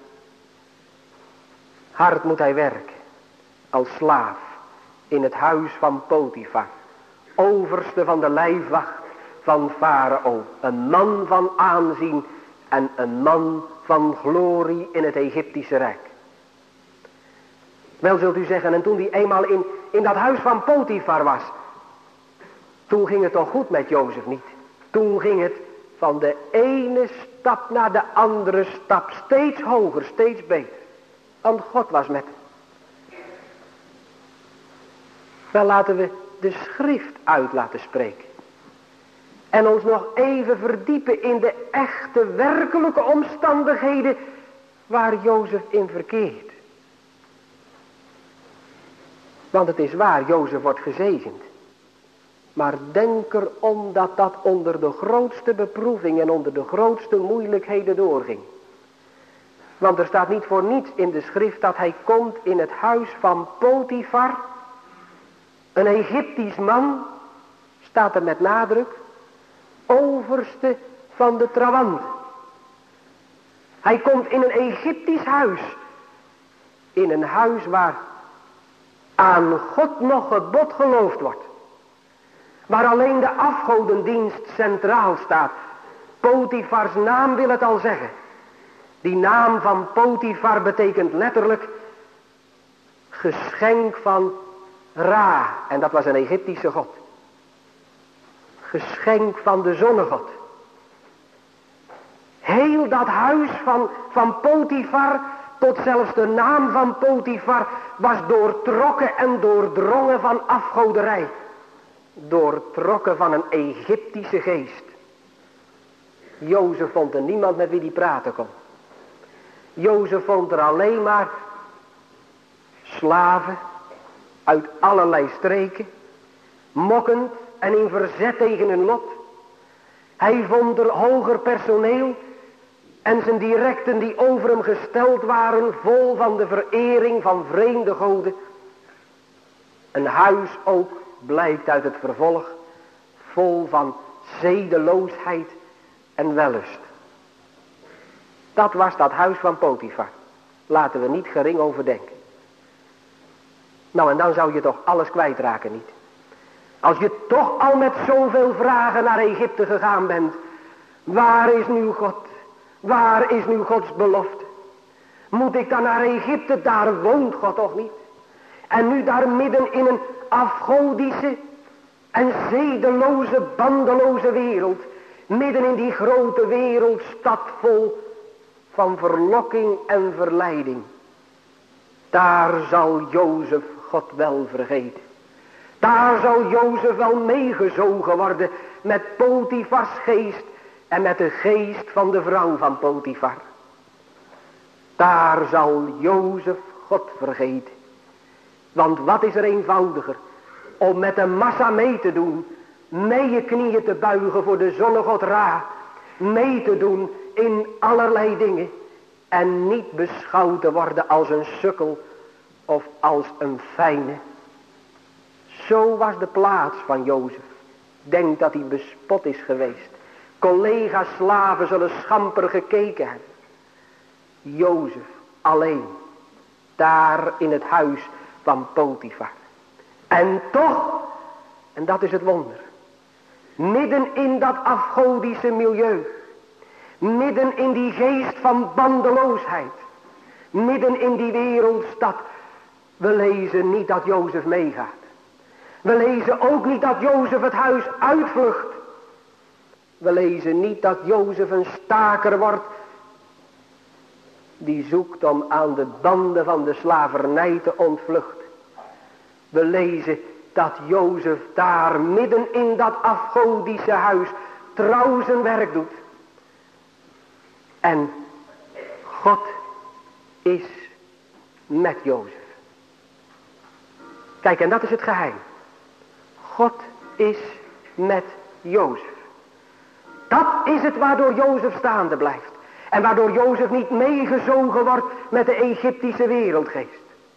Hard moet hij werken, als slaaf, in het huis van Potifar. Overste van de lijfwacht van Farao. Een man van aanzien en een man van glorie in het Egyptische rijk. Wel zult u zeggen, en toen hij eenmaal in, in dat huis van Potifar was, toen ging het toch goed met Jozef niet. Toen ging het van de ene stap naar de andere stap steeds hoger, steeds beter. Want God was met hem. Wel, laten we de schrift uit laten spreken. En ons nog even verdiepen in de echte, werkelijke omstandigheden waar Jozef in verkeert. Want het is waar, Jozef wordt gezegend. Maar denk erom dat dat onder de grootste beproeving en onder de grootste moeilijkheden doorging. Want er staat niet voor niets in de schrift dat hij komt in het huis van Potifar. Een Egyptisch man, staat er met nadruk, overste van de trawanten. Hij komt in een Egyptisch huis. In een huis waar aan God nog gebod geloofd wordt. Waar alleen de afgodendienst centraal staat. Potifars naam wil het al zeggen. Die naam van Potifar betekent letterlijk geschenk van Ra. En dat was een Egyptische god. Geschenk van de zonnegod. Heel dat huis van, van Potifar, tot zelfs de naam van Potifar, was doortrokken en doordrongen van afgoderij. Doortrokken van een Egyptische geest. Jozef vond er niemand met wie die praten kon. Jozef vond er alleen maar slaven uit allerlei streken, mokkend en in verzet tegen hun lot. Hij vond er hoger personeel en zijn directen die over hem gesteld waren, vol van de verering van vreemde goden. Een huis ook, blijkt uit het vervolg, vol van zedeloosheid en wellust. Dat was dat huis van Potifar. Laten we niet gering over denken. Nou, en dan zou je toch alles kwijtraken, niet? Als je toch al met zoveel vragen naar Egypte gegaan bent. Waar is nu God? Waar is nu Gods belofte? Moet ik dan naar Egypte? Daar woont God toch niet? En nu daar midden in een afgodische en zedeloze, bandeloze wereld. Midden in die grote wereldstad vol van verlokking en verleiding. Daar zal Jozef God wel vergeten. Daar zal Jozef wel meegezogen worden met Potifars geest en met de geest van de vrouw van Potifar. Daar zal Jozef God vergeten. Want wat is er eenvoudiger om met de massa mee te doen, mee je knieën te buigen voor de zonnegod Ra, mee te doen in allerlei dingen en niet beschouwd te worden als een sukkel of als een fijne. Zo was de plaats van Jozef. Denk dat hij bespot is geweest. Collega slaven zullen schamper gekeken hebben. Jozef alleen, daar in het huis van Potifar. En toch, en dat is het wonder, midden in dat afgodische milieu, midden in die geest van bandeloosheid, midden in die wereldstad, we lezen niet dat Jozef meegaat. We lezen ook niet dat Jozef het huis uitvlucht. We lezen niet dat Jozef een staker wordt die zoekt om aan de banden van de slavernij te ontvluchten. We lezen dat Jozef daar midden in dat afgodische huis trouw zijn werk doet. En God is met Jozef. Kijk, en dat is het geheim. God is met Jozef. Dat is het waardoor Jozef staande blijft. En waardoor Jozef niet meegezogen wordt met de Egyptische wereldgeest.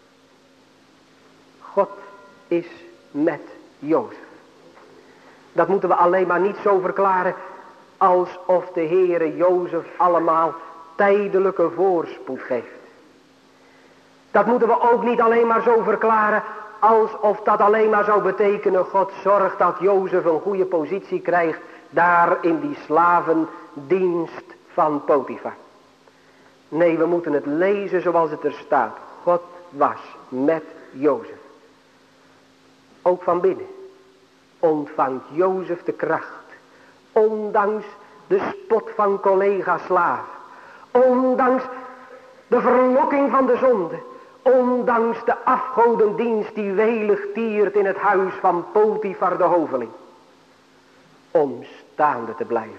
God is met Jozef. Dat moeten we alleen maar niet zo verklaren alsof de Heere Jozef allemaal tijdelijke voorspoed geeft. Dat moeten we ook niet alleen maar zo verklaren alsof dat alleen maar zou betekenen God zorgt dat Jozef een goede positie krijgt daar in die slavendienst van Potifar. Nee, we moeten het lezen zoals het er staat. God was met Jozef. Ook van binnen ontvangt Jozef de kracht. Ondanks de spot van collega slaaf. Ondanks de verlokking van de zonde. Ondanks de afgodendienst die welig tiert in het huis van Potifar de hoveling. Om staande te blijven.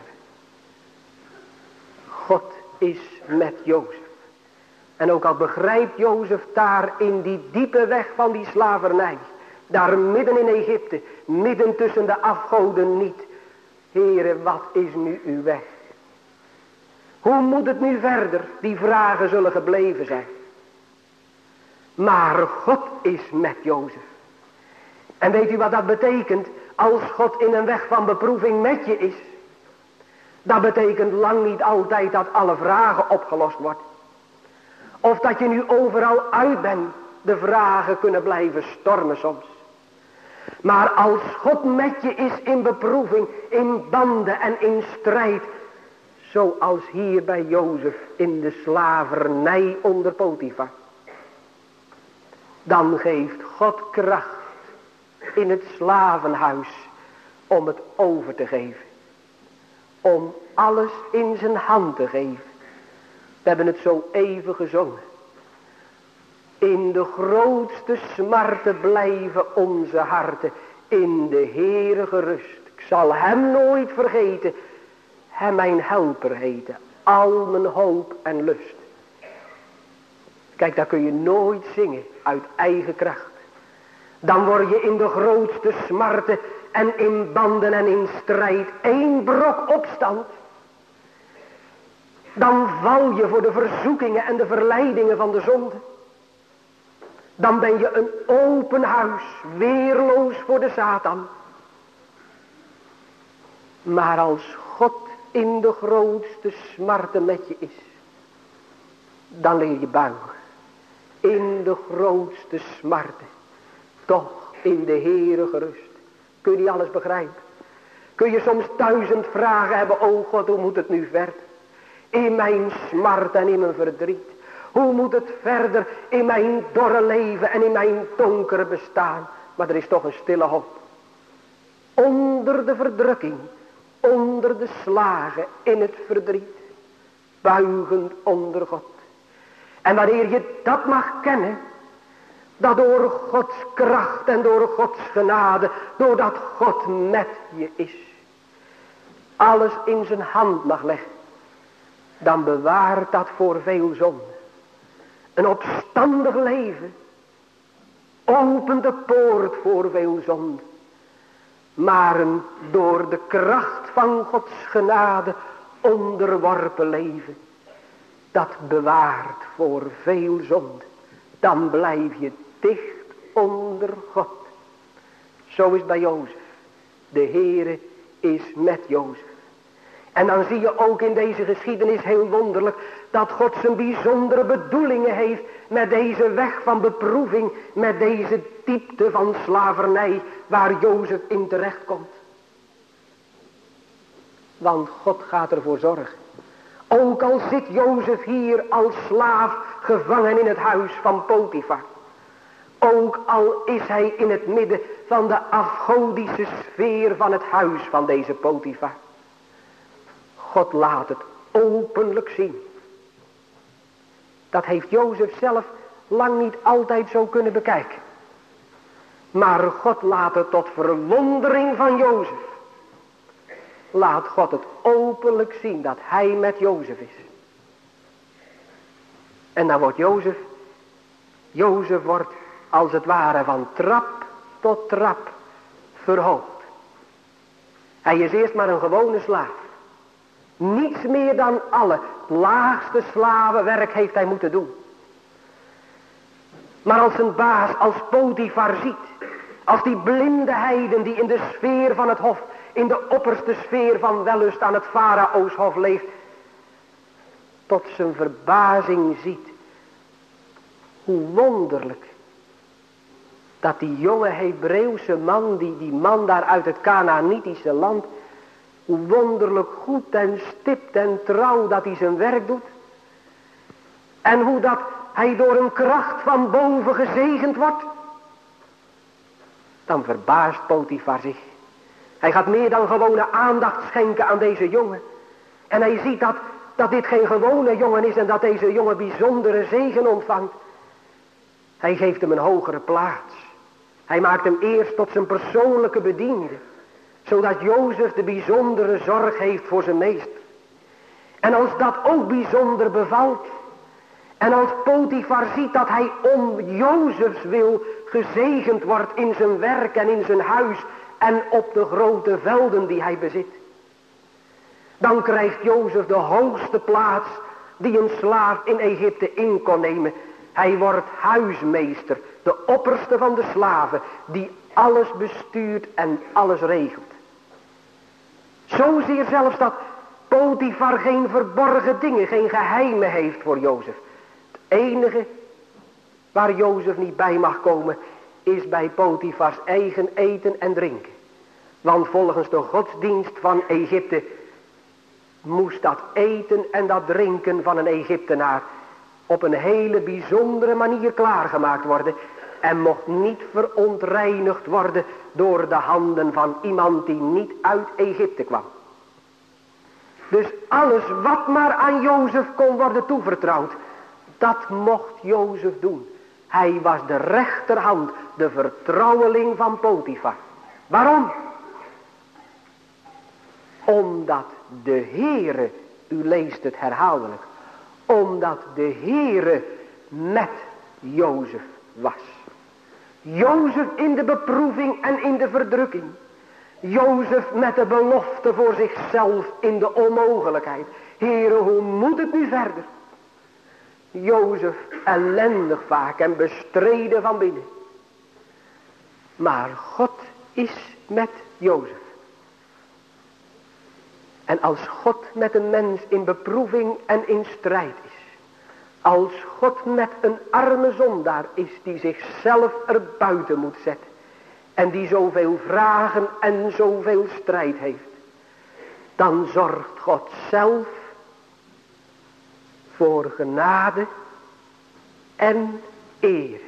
God is met Jozef. En ook al begrijpt Jozef daar in die diepe weg van die slavernij. Daar midden in Egypte, midden tussen de afgoden niet. Heere, wat is nu uw weg? Hoe moet het nu verder? Die vragen zullen gebleven zijn. Maar God is met Jozef. En weet u wat dat betekent? Als God in een weg van beproeving met je is. Dat betekent lang niet altijd dat alle vragen opgelost worden. Of dat je nu overal uit bent. De vragen kunnen blijven stormen soms. Maar als God met je is in beproeving, in banden en in strijd. Zoals hier bij Jozef in de slavernij onder Potifar. Dan geeft God kracht in het slavenhuis om het over te geven. Om alles in zijn hand te geven. We hebben het zo even gezongen. In de grootste smarten blijven onze harten in de Heere gerust. Ik zal hem nooit vergeten, hem mijn helper heten, al mijn hoop en lust. Kijk, daar kun je nooit zingen uit eigen kracht. Dan word je in de grootste smarten en in banden en in strijd één brok opstand. Dan val je voor de verzoekingen en de verleidingen van de zonde. Dan ben je een open huis, weerloos voor de Satan. Maar als God in de grootste smarten met je is, dan leer je buigen. In de grootste smarten, toch in de Heere gerust. Kun je niet alles begrijpen? Kun je soms duizend vragen hebben, oh God, hoe moet het nu verder? In mijn smart en in mijn verdriet. Hoe moet het verder in mijn dorre leven en in mijn donkere bestaan? Maar er is toch een stille hoop. Onder de verdrukking, onder de slagen, in het verdriet. Buigend onder God. En wanneer je dat mag kennen, dat door Gods kracht en door Gods genade, doordat God met je is. alles in zijn hand mag leggen, dan bewaart dat voor veel zonde. Een opstandig leven opent de poort voor veel zonde. Maar een door de kracht van Gods genade onderworpen leven, dat bewaart voor veel zonde. Dan blijf je dicht onder God. Zo is bij Jozef. De Heere is met Jozef. En dan zie je ook in deze geschiedenis heel wonderlijk dat God zijn bijzondere bedoelingen heeft met deze weg van beproeving, met deze diepte van slavernij waar Jozef in terecht komt. Want God gaat ervoor zorgen. Ook al zit Jozef hier als slaaf gevangen in het huis van Potifar. Ook al is hij in het midden van de afgodische sfeer van het huis van deze Potifar. God laat het openlijk zien. Dat heeft Jozef zelf lang niet altijd zo kunnen bekijken. Maar God laat het tot verwondering van Jozef. Laat God het openlijk zien dat hij met Jozef is. En dan wordt Jozef, Jozef wordt als het ware van trap tot trap verhoogd. Hij is eerst maar een gewone slaaf. Niets meer dan alle laagste slavenwerk heeft hij moeten doen. Maar als een baas, als Potifar ziet, als die blinde heiden die in de sfeer van het hof, in de opperste sfeer van wellust aan het Farao's hof leeft, tot zijn verbazing ziet, hoe wonderlijk dat die jonge Hebreeuwse man, die, die man daar uit het Kanaanitische land, hoe wonderlijk goed en stipt en trouw dat hij zijn werk doet. En hoe dat hij door een kracht van boven gezegend wordt. Dan verbaast Potifar zich. Hij gaat meer dan gewone aandacht schenken aan deze jongen. En hij ziet dat, dat dit geen gewone jongen is en dat deze jongen bijzondere zegen ontvangt. Hij geeft hem een hogere plaats. Hij maakt hem eerst tot zijn persoonlijke bediende. Zodat Jozef de bijzondere zorg heeft voor zijn meester. En als dat ook bijzonder bevalt. En als Potifar ziet dat hij om Jozefs wil gezegend wordt in zijn werk en in zijn huis. En op de grote velden die hij bezit. Dan krijgt Jozef de hoogste plaats die een slaaf in Egypte in kon nemen. Hij wordt huismeester, de opperste van de slaven, die alles bestuurt en alles regelt. Zozeer zelfs dat Potifar geen verborgen dingen, geen geheimen heeft voor Jozef. Het enige waar Jozef niet bij mag komen is bij Potifars eigen eten en drinken. Want volgens de godsdienst van Egypte moest dat eten en dat drinken van een Egyptenaar op een hele bijzondere manier klaargemaakt worden. En mocht niet verontreinigd worden door de handen van iemand die niet uit Egypte kwam. Dus alles wat maar aan Jozef kon worden toevertrouwd, dat mocht Jozef doen. Hij was de rechterhand, de vertrouweling van Potifar. Waarom? Omdat de Heere, u leest het herhaaldelijk, omdat de Heere met Jozef was. Jozef in de beproeving en in de verdrukking. Jozef met de belofte voor zichzelf in de onmogelijkheid. Heere, hoe moet het nu verder? Jozef ellendig vaak en bestreden van binnen. Maar God is met Jozef. En als God met een mens in beproeving en in strijd is. Als God met een arme zondaar is die zichzelf er buiten moet zetten. En die zoveel vragen en zoveel strijd heeft. Dan zorgt God zelf voor genade en eer.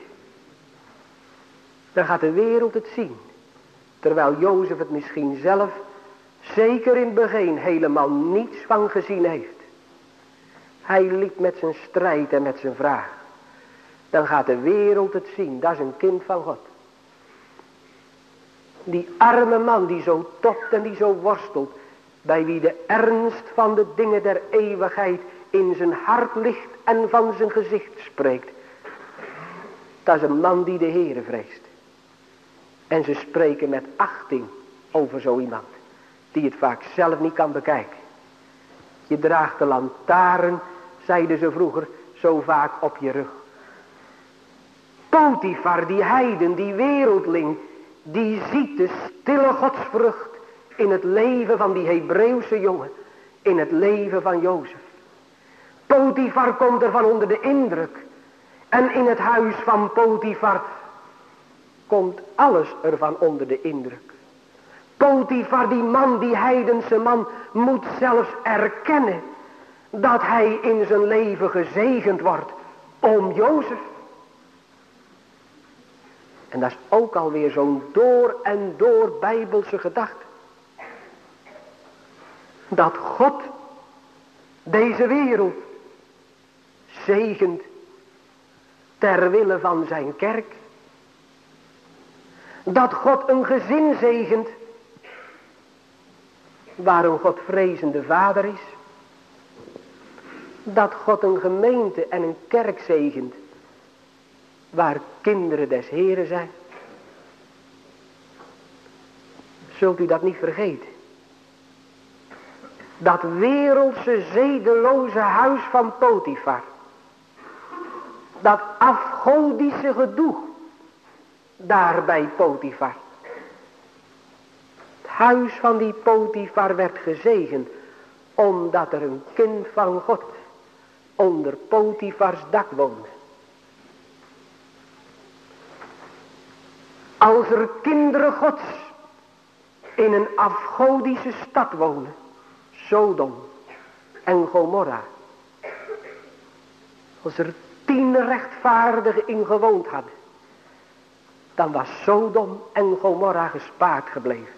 Dan gaat de wereld het zien. Terwijl Jozef het misschien zelf zeker in het begin helemaal niets van gezien heeft. Hij liep met zijn strijd en met zijn vraag. Dan gaat de wereld het zien. Dat is een kind van God. Die arme man die zo topt en die zo worstelt. bij wie de ernst van de dingen der eeuwigheid in zijn hart ligt en van zijn gezicht spreekt. Dat is een man die de Heere vreest. En ze spreken met achting over zo iemand, die het vaak zelf niet kan bekijken. Je draagt de lantaarn, zeiden ze vroeger, zo vaak op je rug. Potifar, die heiden, die wereldling, die ziet de stille godsvrucht in het leven van die Hebreeuwse jongen, in het leven van Jozef. Potifar komt ervan onder de indruk. En in het huis van Potifar komt alles ervan onder de indruk. Potifar, die man, die heidense man, moet zelfs erkennen dat hij in zijn leven gezegend wordt om Jozef. En dat is ook alweer zo'n door en door bijbelse gedachte. Dat God deze wereld zegent ter wille van zijn kerk. Dat God een gezin zegent waar een Godvrezende vader is. Dat God een gemeente en een kerk zegent waar kinderen des Heren zijn. Zult u dat niet vergeten. Dat wereldse zedeloze huis van Potifar. Dat afgodische gedoe daar bij Potifar. Het huis van die Potifar werd gezegend omdat er een kind van God onder Potifars dak woonde. Als er kinderen Gods in een afgodische stad wonen, Sodom en Gomorra, als er tien rechtvaardigen in gewoond hadden, dan was Sodom en Gomorra gespaard gebleven.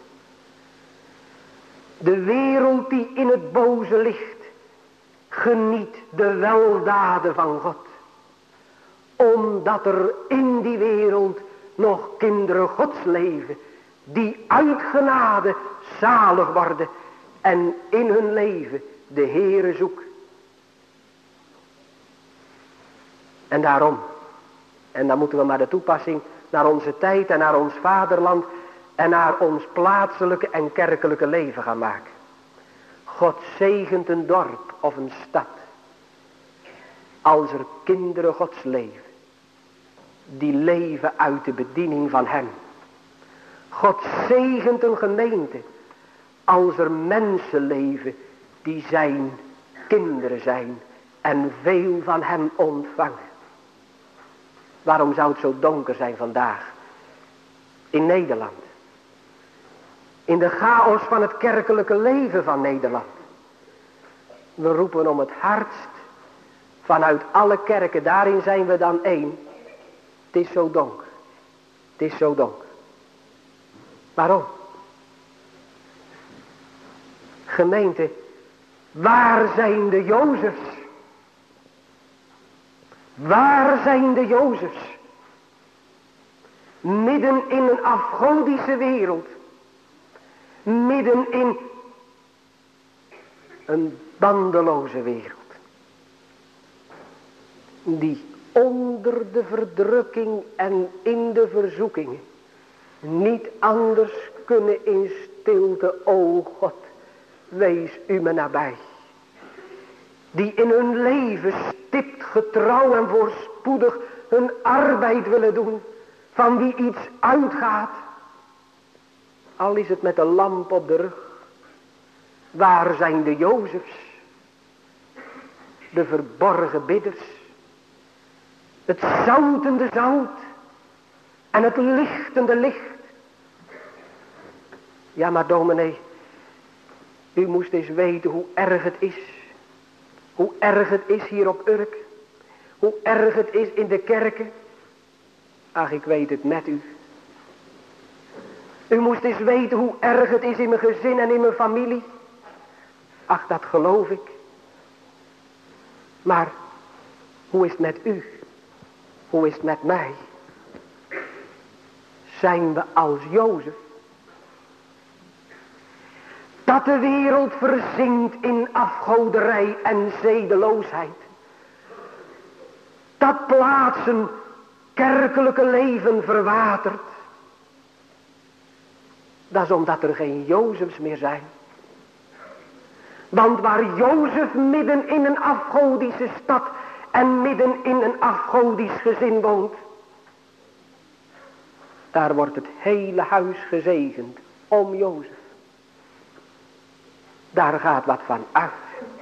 De wereld die in het boze ligt, geniet de weldaden van God. Omdat er in die wereld nog kinderen Gods leven, die uit genade zalig worden en in hun leven de Heere zoeken. En daarom, en dan moeten we maar de toepassing naar onze tijd en naar ons vaderland en naar ons plaatselijke en kerkelijke leven gaan maken. God zegent een dorp of een stad als er kinderen Gods leven, die leven uit de bediening van hem. God zegent een gemeente als er mensen leven die zijn kinderen zijn en veel van hem ontvangen. Waarom zou het zo donker zijn vandaag in Nederland? In de chaos van het kerkelijke leven van Nederland. We roepen om het hardst vanuit alle kerken, daarin zijn we dan één. Het is zo donker. Het is zo donker. Waarom? Gemeente, waar zijn de Jozefs? Waar zijn de Jozefs? Midden in een afgodische wereld. Midden in een bandeloze wereld. Die onder de verdrukking en in de verzoekingen niet anders kunnen in stilte, o God, wees u me nabij. Die in hun leven stipt, getrouw en voorspoedig hun arbeid willen doen, van wie iets uitgaat. Al is het met een lamp op de rug. Waar zijn de Jozefs? De verborgen bidders. Het zoutende zout. En het lichtende licht. Ja, maar dominee, u moest eens weten hoe erg het is. Hoe erg het is hier op Urk. Hoe erg het is in de kerken. Ach, ik weet het met u. U moest eens weten hoe erg het is in mijn gezin en in mijn familie. Ach, dat geloof ik. Maar hoe is het met u? Hoe is het met mij? Zijn we als Jozef? dat de wereld verzinkt in afgoderij en zedeloosheid. Dat plaatsen kerkelijke leven verwatert. Dat is omdat er geen Jozefs meer zijn. Want waar Jozef midden in een afgodische stad en midden in een afgodisch gezin woont, daar wordt het hele huis gezegend om Jozef. Daar gaat wat van uit.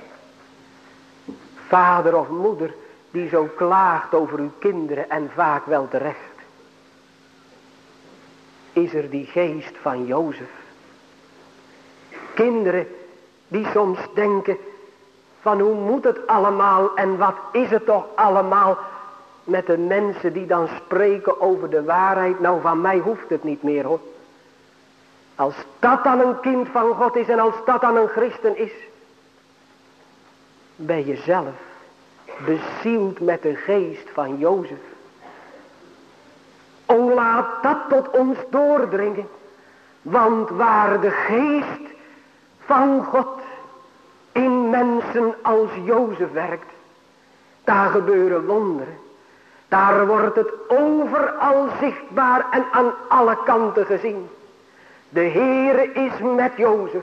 Vader of moeder die zo klaagt over uw kinderen en vaak wel terecht. Is er die geest van Jozef. Kinderen die soms denken van hoe moet het allemaal en wat is het toch allemaal met de mensen die dan spreken over de waarheid. Nou, van mij hoeft het niet meer hoor. Als dat dan een kind van God is en als dat dan een christen is, ben je zelf bezield met de geest van Jozef. O, laat dat tot ons doordringen. Want waar de geest van God in mensen als Jozef werkt, daar gebeuren wonderen. Daar wordt het overal zichtbaar en aan alle kanten gezien. De Heere is met Jozef.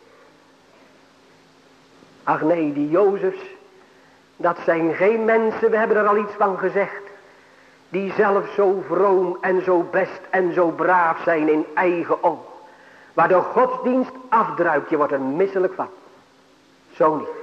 Ach nee, die Jozefs, dat zijn geen mensen, we hebben er al iets van gezegd, die zelf zo vroom en zo best en zo braaf zijn in eigen oog. Waar de godsdienst afdruipt, je wordt er misselijk van. Zo niet.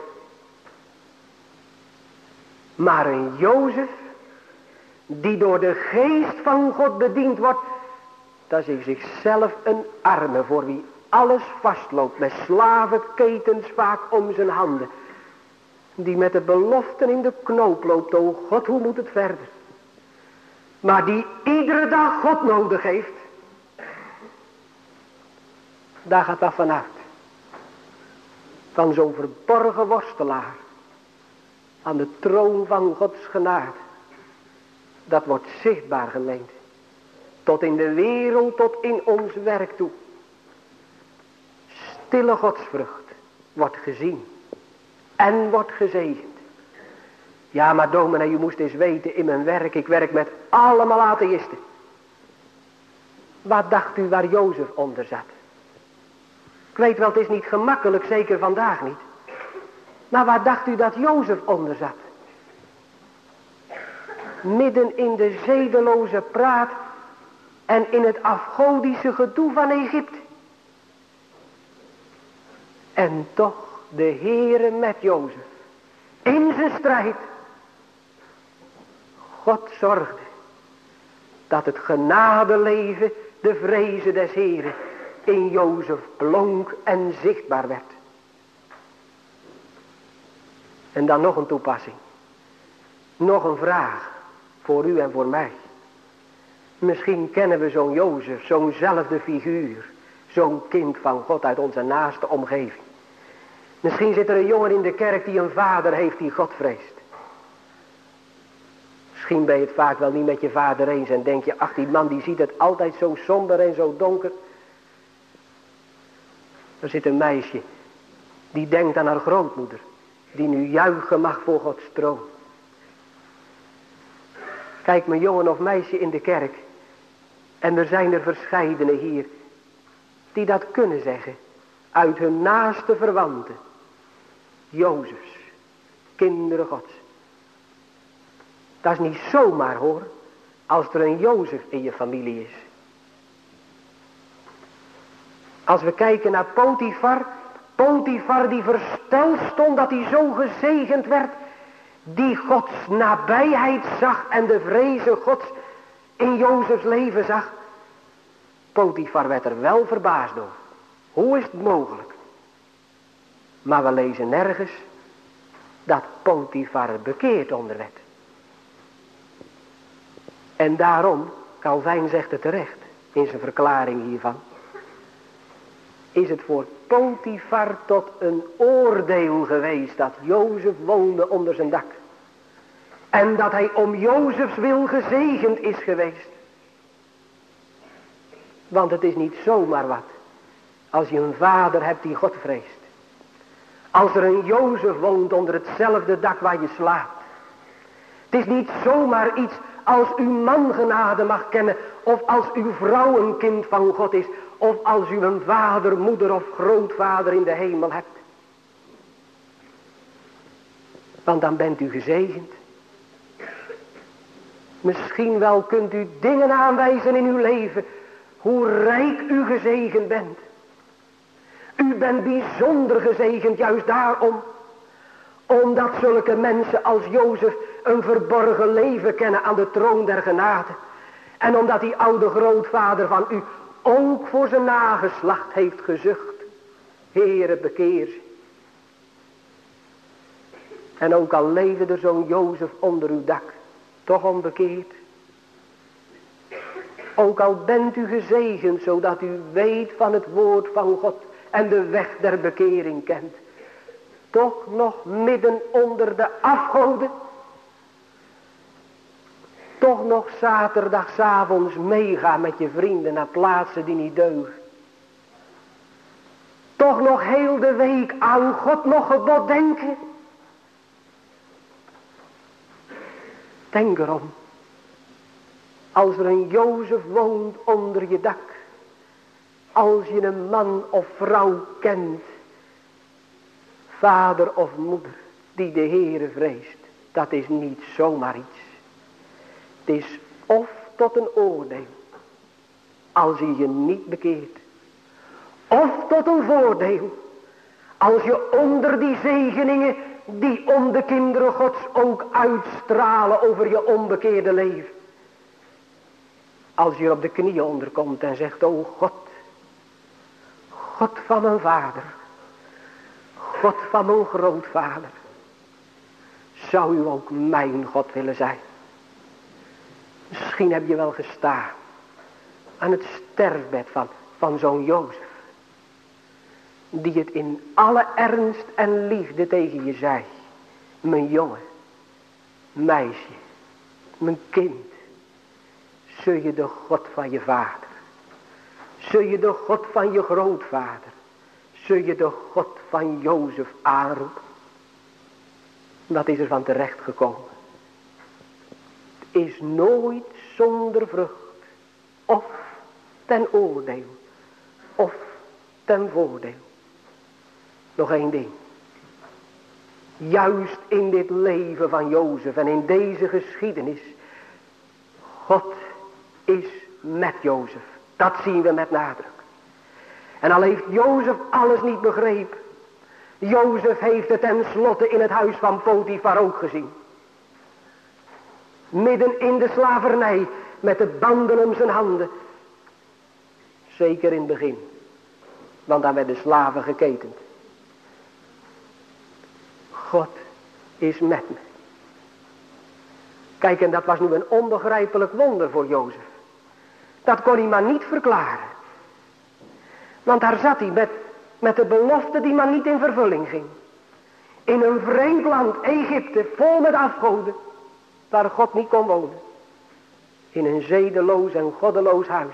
Maar een Jozef, die door de geest van God bediend wordt, dat is zichzelf een arme voor wie alles vastloopt, met slavenketens vaak om zijn handen. Die met de beloften in de knoop loopt, o God, hoe moet het verder? Maar die iedere dag God nodig heeft. Daar gaat dat vanuit. Van zo'n verborgen worstelaar. Aan de troon van Gods genade. Dat wordt zichtbaar, gemeente. Tot in de wereld, tot in ons werk toe. Stille godsvrucht wordt gezien. En wordt gezegend. Ja, maar dominee, u moest eens weten in mijn werk. Ik werk met allemaal atheïsten. Wat dacht u waar Jozef onder zat? Ik weet wel, het is niet gemakkelijk, zeker vandaag niet. Maar waar dacht u dat Jozef onder zat? Midden in de zedeloze praat en in het afgodische gedoe van Egypte. En toch de Heere met Jozef. In zijn strijd. God zorgde dat het genadeleven, de vrezen des Heeren, in Jozef blonk en zichtbaar werd. En dan nog een toepassing. Nog een vraag voor u en voor mij. Misschien kennen we zo'n Jozef, zo'nzelfde figuur, zo'n kind van God uit onze naaste omgeving. Misschien zit er een jongen in de kerk die een vader heeft die God vreest. Misschien ben je het vaak wel niet met je vader eens en denk je, ach die man die ziet het altijd zo somber en zo donker. Er zit een meisje die denkt aan haar grootmoeder, die nu juichen mag voor Gods troon. Kijk, mijn jongen of meisje in de kerk, en er zijn er verscheidene hier, die dat kunnen zeggen, uit hun naaste verwanten. Jozefs, kinderen Gods. Dat is niet zomaar hoor, als er een Jozef in je familie is. Als we kijken naar Potifar, Potifar die versteld stond dat hij zo gezegend werd, die Gods nabijheid zag en de vrezen Gods in Jozefs leven zag. Potifar werd er wel verbaasd door. Hoe is het mogelijk? Maar we lezen nergens dat Potifar bekeerd onder werd. En daarom, Calvijn zegt het terecht in zijn verklaring hiervan, is het voor Potifar tot een oordeel geweest dat Jozef woonde onder zijn dak. En dat hij om Jozefs wil gezegend is geweest. Want het is niet zomaar wat Als je een vader hebt die God vreest. Als er een Jozef woont onder hetzelfde dak waar je slaapt. Het is niet zomaar iets als uw man genade mag kennen. Of als uw vrouw een kind van God is. Of als u een vader, moeder of grootvader in de hemel hebt. Want dan bent u gezegend. Misschien wel kunt u dingen aanwijzen in uw leven. Hoe rijk u gezegend bent. U bent bijzonder gezegend juist daarom. Omdat zulke mensen als Jozef een verborgen leven kennen aan de troon der genade. En omdat die oude grootvader van u ook voor zijn nageslacht heeft gezucht. Heere, bekeer ze. En ook al leefde er zo'n Jozef onder uw dak, toch onbekeerd. Ook al bent u gezegend, zodat u weet van het woord van God en de weg der bekering kent. Toch nog midden onder de afgoden. Toch nog zaterdagsavonds meegaan met je vrienden naar plaatsen die niet deugen. Toch nog heel de week aan God nog gebod denken. Denk erom. Als er een Jozef woont onder je dak. Als je een man of vrouw kent. Vader of moeder die de Heere vreest. Dat is niet zomaar iets. Het is of tot een oordeel. Als je je niet bekeert. Of tot een voordeel. Als je onder die zegeningen die om de kinderen Gods ook uitstralen over je onbekeerde leven. Als je er op de knieën onderkomt en zegt, o God. God van mijn vader. God van mijn grootvader. Zou u ook mijn God willen zijn? Misschien heb je wel gestaan aan het sterfbed van, van zo'n Jozef. Die het in alle ernst en liefde tegen je zei. Mijn jongen, meisje, mijn kind. Zul je de God van je vader. Zul je de God van je grootvader. Zul je de God van Jozef aanroepen. Wat is er van terecht gekomen? Het is nooit zonder vrucht. Of ten oordeel. Of ten voordeel. Nog één ding. Juist in dit leven van Jozef en in deze geschiedenis. God is met Jozef. Dat zien we met nadruk. En al heeft Jozef alles niet begrepen. Jozef heeft het tenslotte in het huis van Potifar ook gezien. Midden in de slavernij met de banden om zijn handen. Zeker in het begin. Want dan werden slaven geketend. God is met me. Kijk, en dat was nu een onbegrijpelijk wonder voor Jozef. Dat kon hij maar niet verklaren. Want daar zat hij met, met de belofte die maar niet in vervulling ging. In een vreemd land, Egypte, vol met afgoden. Waar God niet kon wonen. In een zedeloos en goddeloos huis.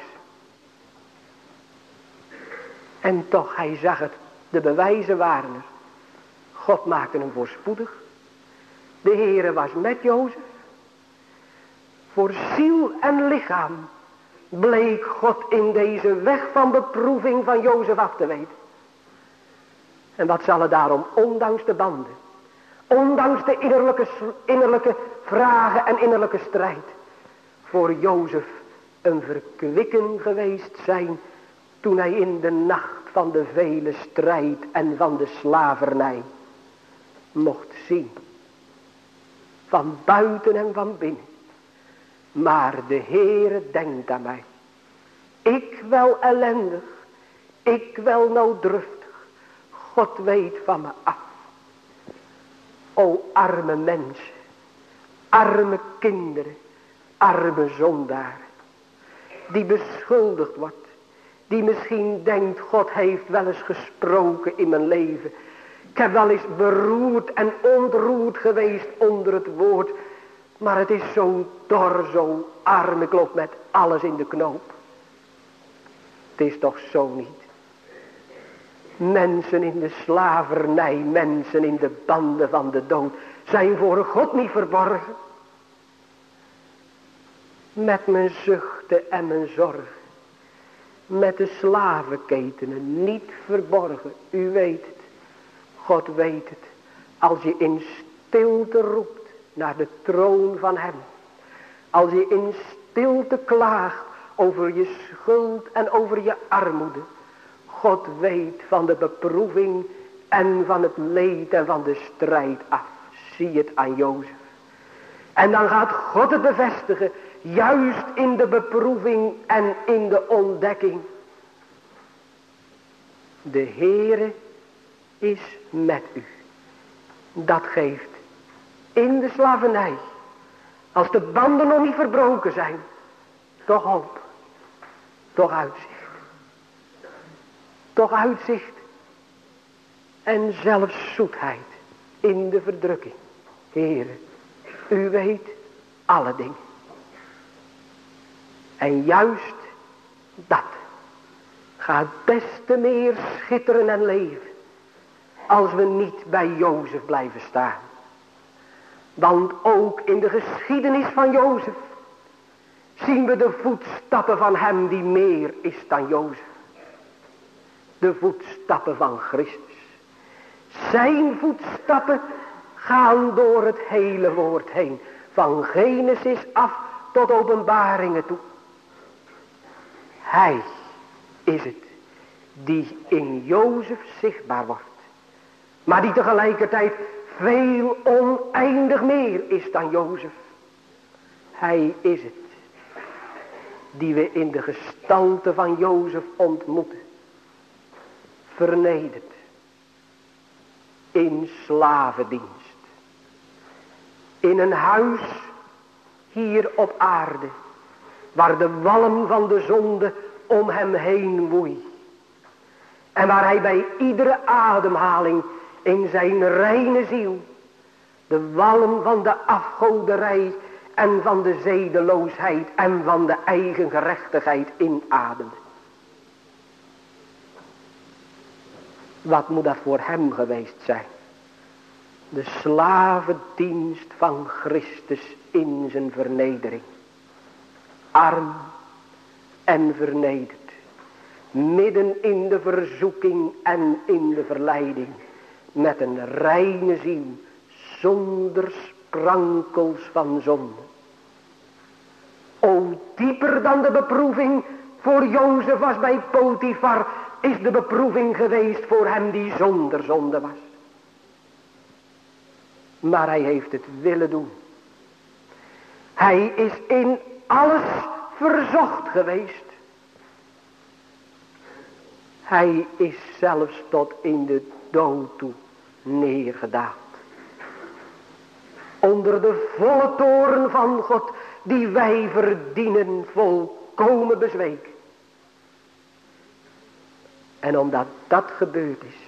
En toch, hij zag het. De bewijzen waren er. God maakte hem voorspoedig. De Heere was met Jozef. Voor ziel en lichaam bleek God in deze weg van beproeving van Jozef af te weten. En wat zal er daarom, ondanks de banden, ondanks de innerlijke, innerlijke vragen en innerlijke strijd, voor Jozef een verkwikken geweest zijn, toen hij in de nacht van de vele strijd en van de slavernij mocht zien, van buiten en van binnen. Maar de Heere denkt aan mij. Ik wel ellendig. Ik wel nooddruftig. God weet van me af. O arme mensen. Arme kinderen. Arme zondaren. Die beschuldigd wordt. Die misschien denkt, God heeft wel eens gesproken in mijn leven. Ik heb wel eens beroerd en ontroerd geweest onder het woord. Maar het is zo dor, zo arm, ik loop met alles in de knoop. Het is toch zo niet. Mensen in de slavernij, mensen in de banden van de dood, zijn voor God niet verborgen. Met mijn zuchten en mijn zorgen, met de slavenketenen niet verborgen. U weet het, God weet het. Als je in stilte roept naar de troon van hem. Als je in stilte klaagt over je schuld en over je armoede. God weet van de beproeving en van het leed en van de strijd af. Zie het aan Jozef. En dan gaat God het bevestigen. Juist in de beproeving en in de ontdekking. De Heere is met u. Dat geeft in de slavernij. Als de banden nog niet verbroken zijn. Toch hoop. Toch uitzicht. Toch uitzicht. En zelfs zoetheid in de verdrukking. Heere, u weet alle dingen. En juist dat gaat des te meer schitteren en leven. Als we niet bij Jozef blijven staan. Want ook in de geschiedenis van Jozef zien we de voetstappen van hem die meer is dan Jozef. De voetstappen van Christus. Zijn voetstappen gaan door het hele woord heen. Van Genesis af tot Openbaringen toe. Hij is het die in Jozef zichtbaar wordt. Maar die tegelijkertijd veel oneindig meer is dan Jozef. Hij is het die we in de gestalte van Jozef ontmoeten. Vernederd. In slavendienst. In een huis hier op aarde. Waar de walm van de zonde om hem heen woei. En waar hij bij iedere ademhaling in zijn reine ziel de walm van de afgoderij en van de zedeloosheid en van de eigen gerechtigheid inademde. Wat moet dat voor hem geweest zijn? De slavendienst van Christus in zijn vernedering. Arm en vernederd. Midden in de verzoeking en in de verleiding. Met een reine ziel. Zonder sprankels van zonde. O, dieper dan de beproeving voor Jozef was bij Potifar, is de beproeving geweest voor hem die zonder zonde was. Maar hij heeft het willen doen. Hij is in alles verzocht geweest. Hij is zelfs tot in de dood toe neergedaald. Onder de volle toorn van God die wij verdienen volkomen bezweken. En omdat dat gebeurd is,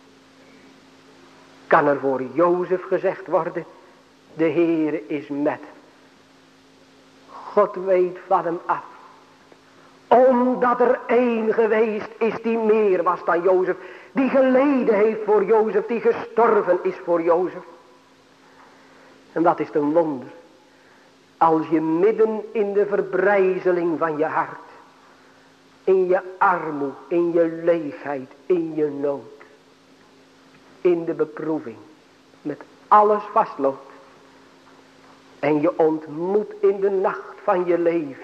kan er voor Jozef gezegd worden, de Heere is met hem. God weet van hem af. Omdat er één geweest is die meer was dan Jozef. Die geleden heeft voor Jozef, die gestorven is voor Jozef. En dat is een wonder. Als je midden in de verbrijzeling van je hart, in je armoede, in je leegheid, in je nood, in de beproeving, met alles vastloopt. En je ontmoet in de nacht van je leven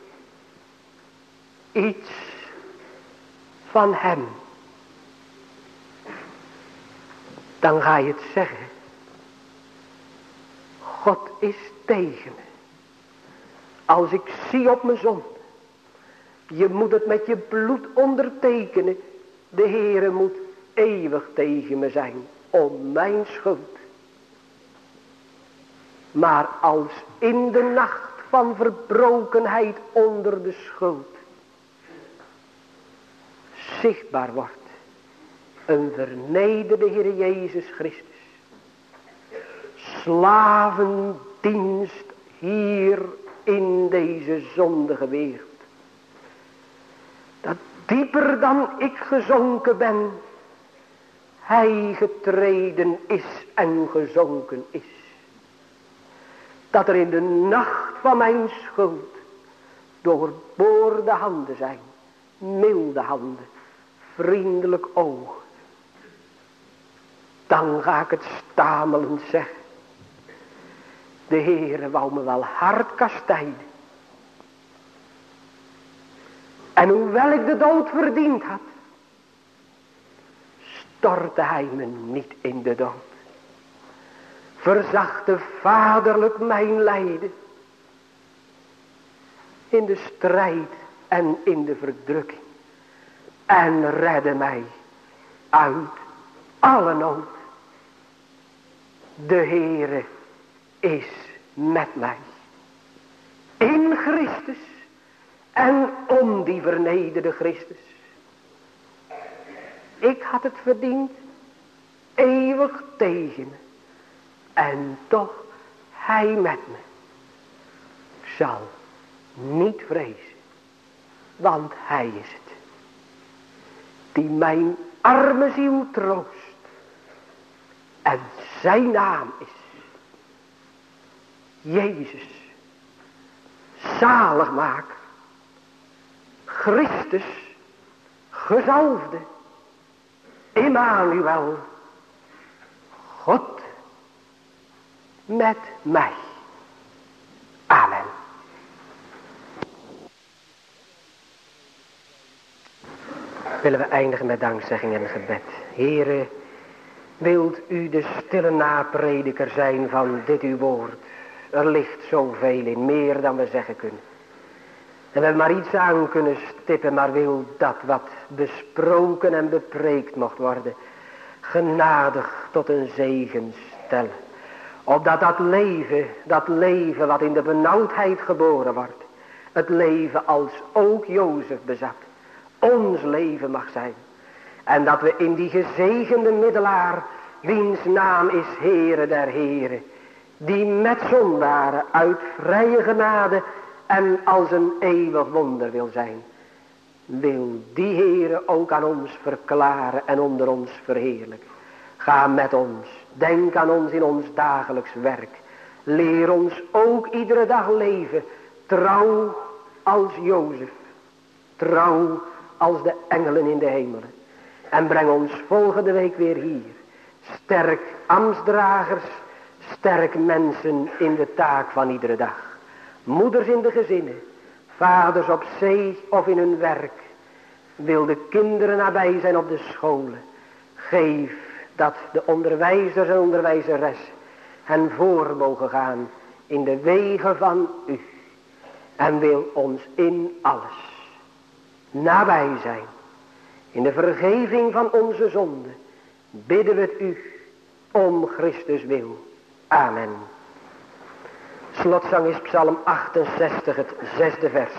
iets van hem. Dan ga je het zeggen. God is tegen me. Als ik zie op mijn zonde. Je moet het met je bloed ondertekenen. De Heere moet eeuwig tegen me zijn. Om mijn schuld. Maar als in de nacht van verbrokenheid onder de schuld. Zichtbaar wordt. Een vernederde Heer Jezus Christus. Slavendienst hier in deze zondige wereld. Dat dieper dan ik gezonken ben, hij getreden is en gezonken is. Dat er in de nacht van mijn schuld doorboorde handen zijn, milde handen, vriendelijk oog. Dan ga ik het stamelend zeggen. De Heere wou me wel hard kastijden. En hoewel ik de dood verdiend had, stortte hij me niet in de dood. Verzachtte vaderlijk mijn lijden. In de strijd en in de verdrukking. En redde mij uit alle nood. De Heere is met mij. In Christus en om die vernederde Christus. Ik had het verdiend, eeuwig tegen me. En toch hij met me. Ik zal niet vrezen, want hij is het. Die mijn arme ziel troost. En zijn naam is Jezus, zaligmaker, Christus, gezalfde, Immanuel, God met mij. Amen. Willen we eindigen met dankzegging en gebed. Heere, wilt u de stille naprediker zijn van dit uw woord. Er ligt zoveel in, meer dan we zeggen kunnen. En we hebben maar iets aan kunnen stippen, maar wil dat wat besproken en bepreekt mocht worden, genadig tot een zegen stellen. Opdat dat leven, dat leven wat in de benauwdheid geboren wordt, het leven als ook Jozef bezat, ons leven mag zijn. En dat we in die gezegende middelaar, wiens naam is Heere der Heren, die met zondaren uit vrije genade en als een eeuwig wonder wil zijn, wil die Heere ook aan ons verklaren en onder ons verheerlijken. Ga met ons, denk aan ons in ons dagelijks werk. Leer ons ook iedere dag leven, trouw als Jozef, trouw als de engelen in de hemelen. En breng ons volgende week weer hier. Sterk ambtsdragers, sterk mensen in de taak van iedere dag. Moeders in de gezinnen, vaders op zee of in hun werk. Wil de kinderen nabij zijn op de scholen. Geef dat de onderwijzers en onderwijzeres hen voor mogen gaan in de wegen van u. En wil ons in alles nabij zijn. In de vergeving van onze zonden bidden we het u om Christus wil. Amen. Slotzang is Psalm achtenzestig, het zesde vers.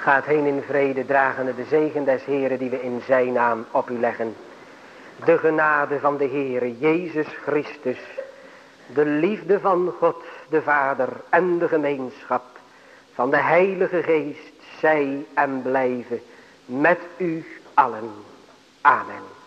Gaat heen in vrede, dragende de zegen des Heren die we in zijn naam op u leggen. De genade van de Heere Jezus Christus, de liefde van God de Vader en de gemeenschap van de Heilige Geest zij en blijven met u allen. Amen.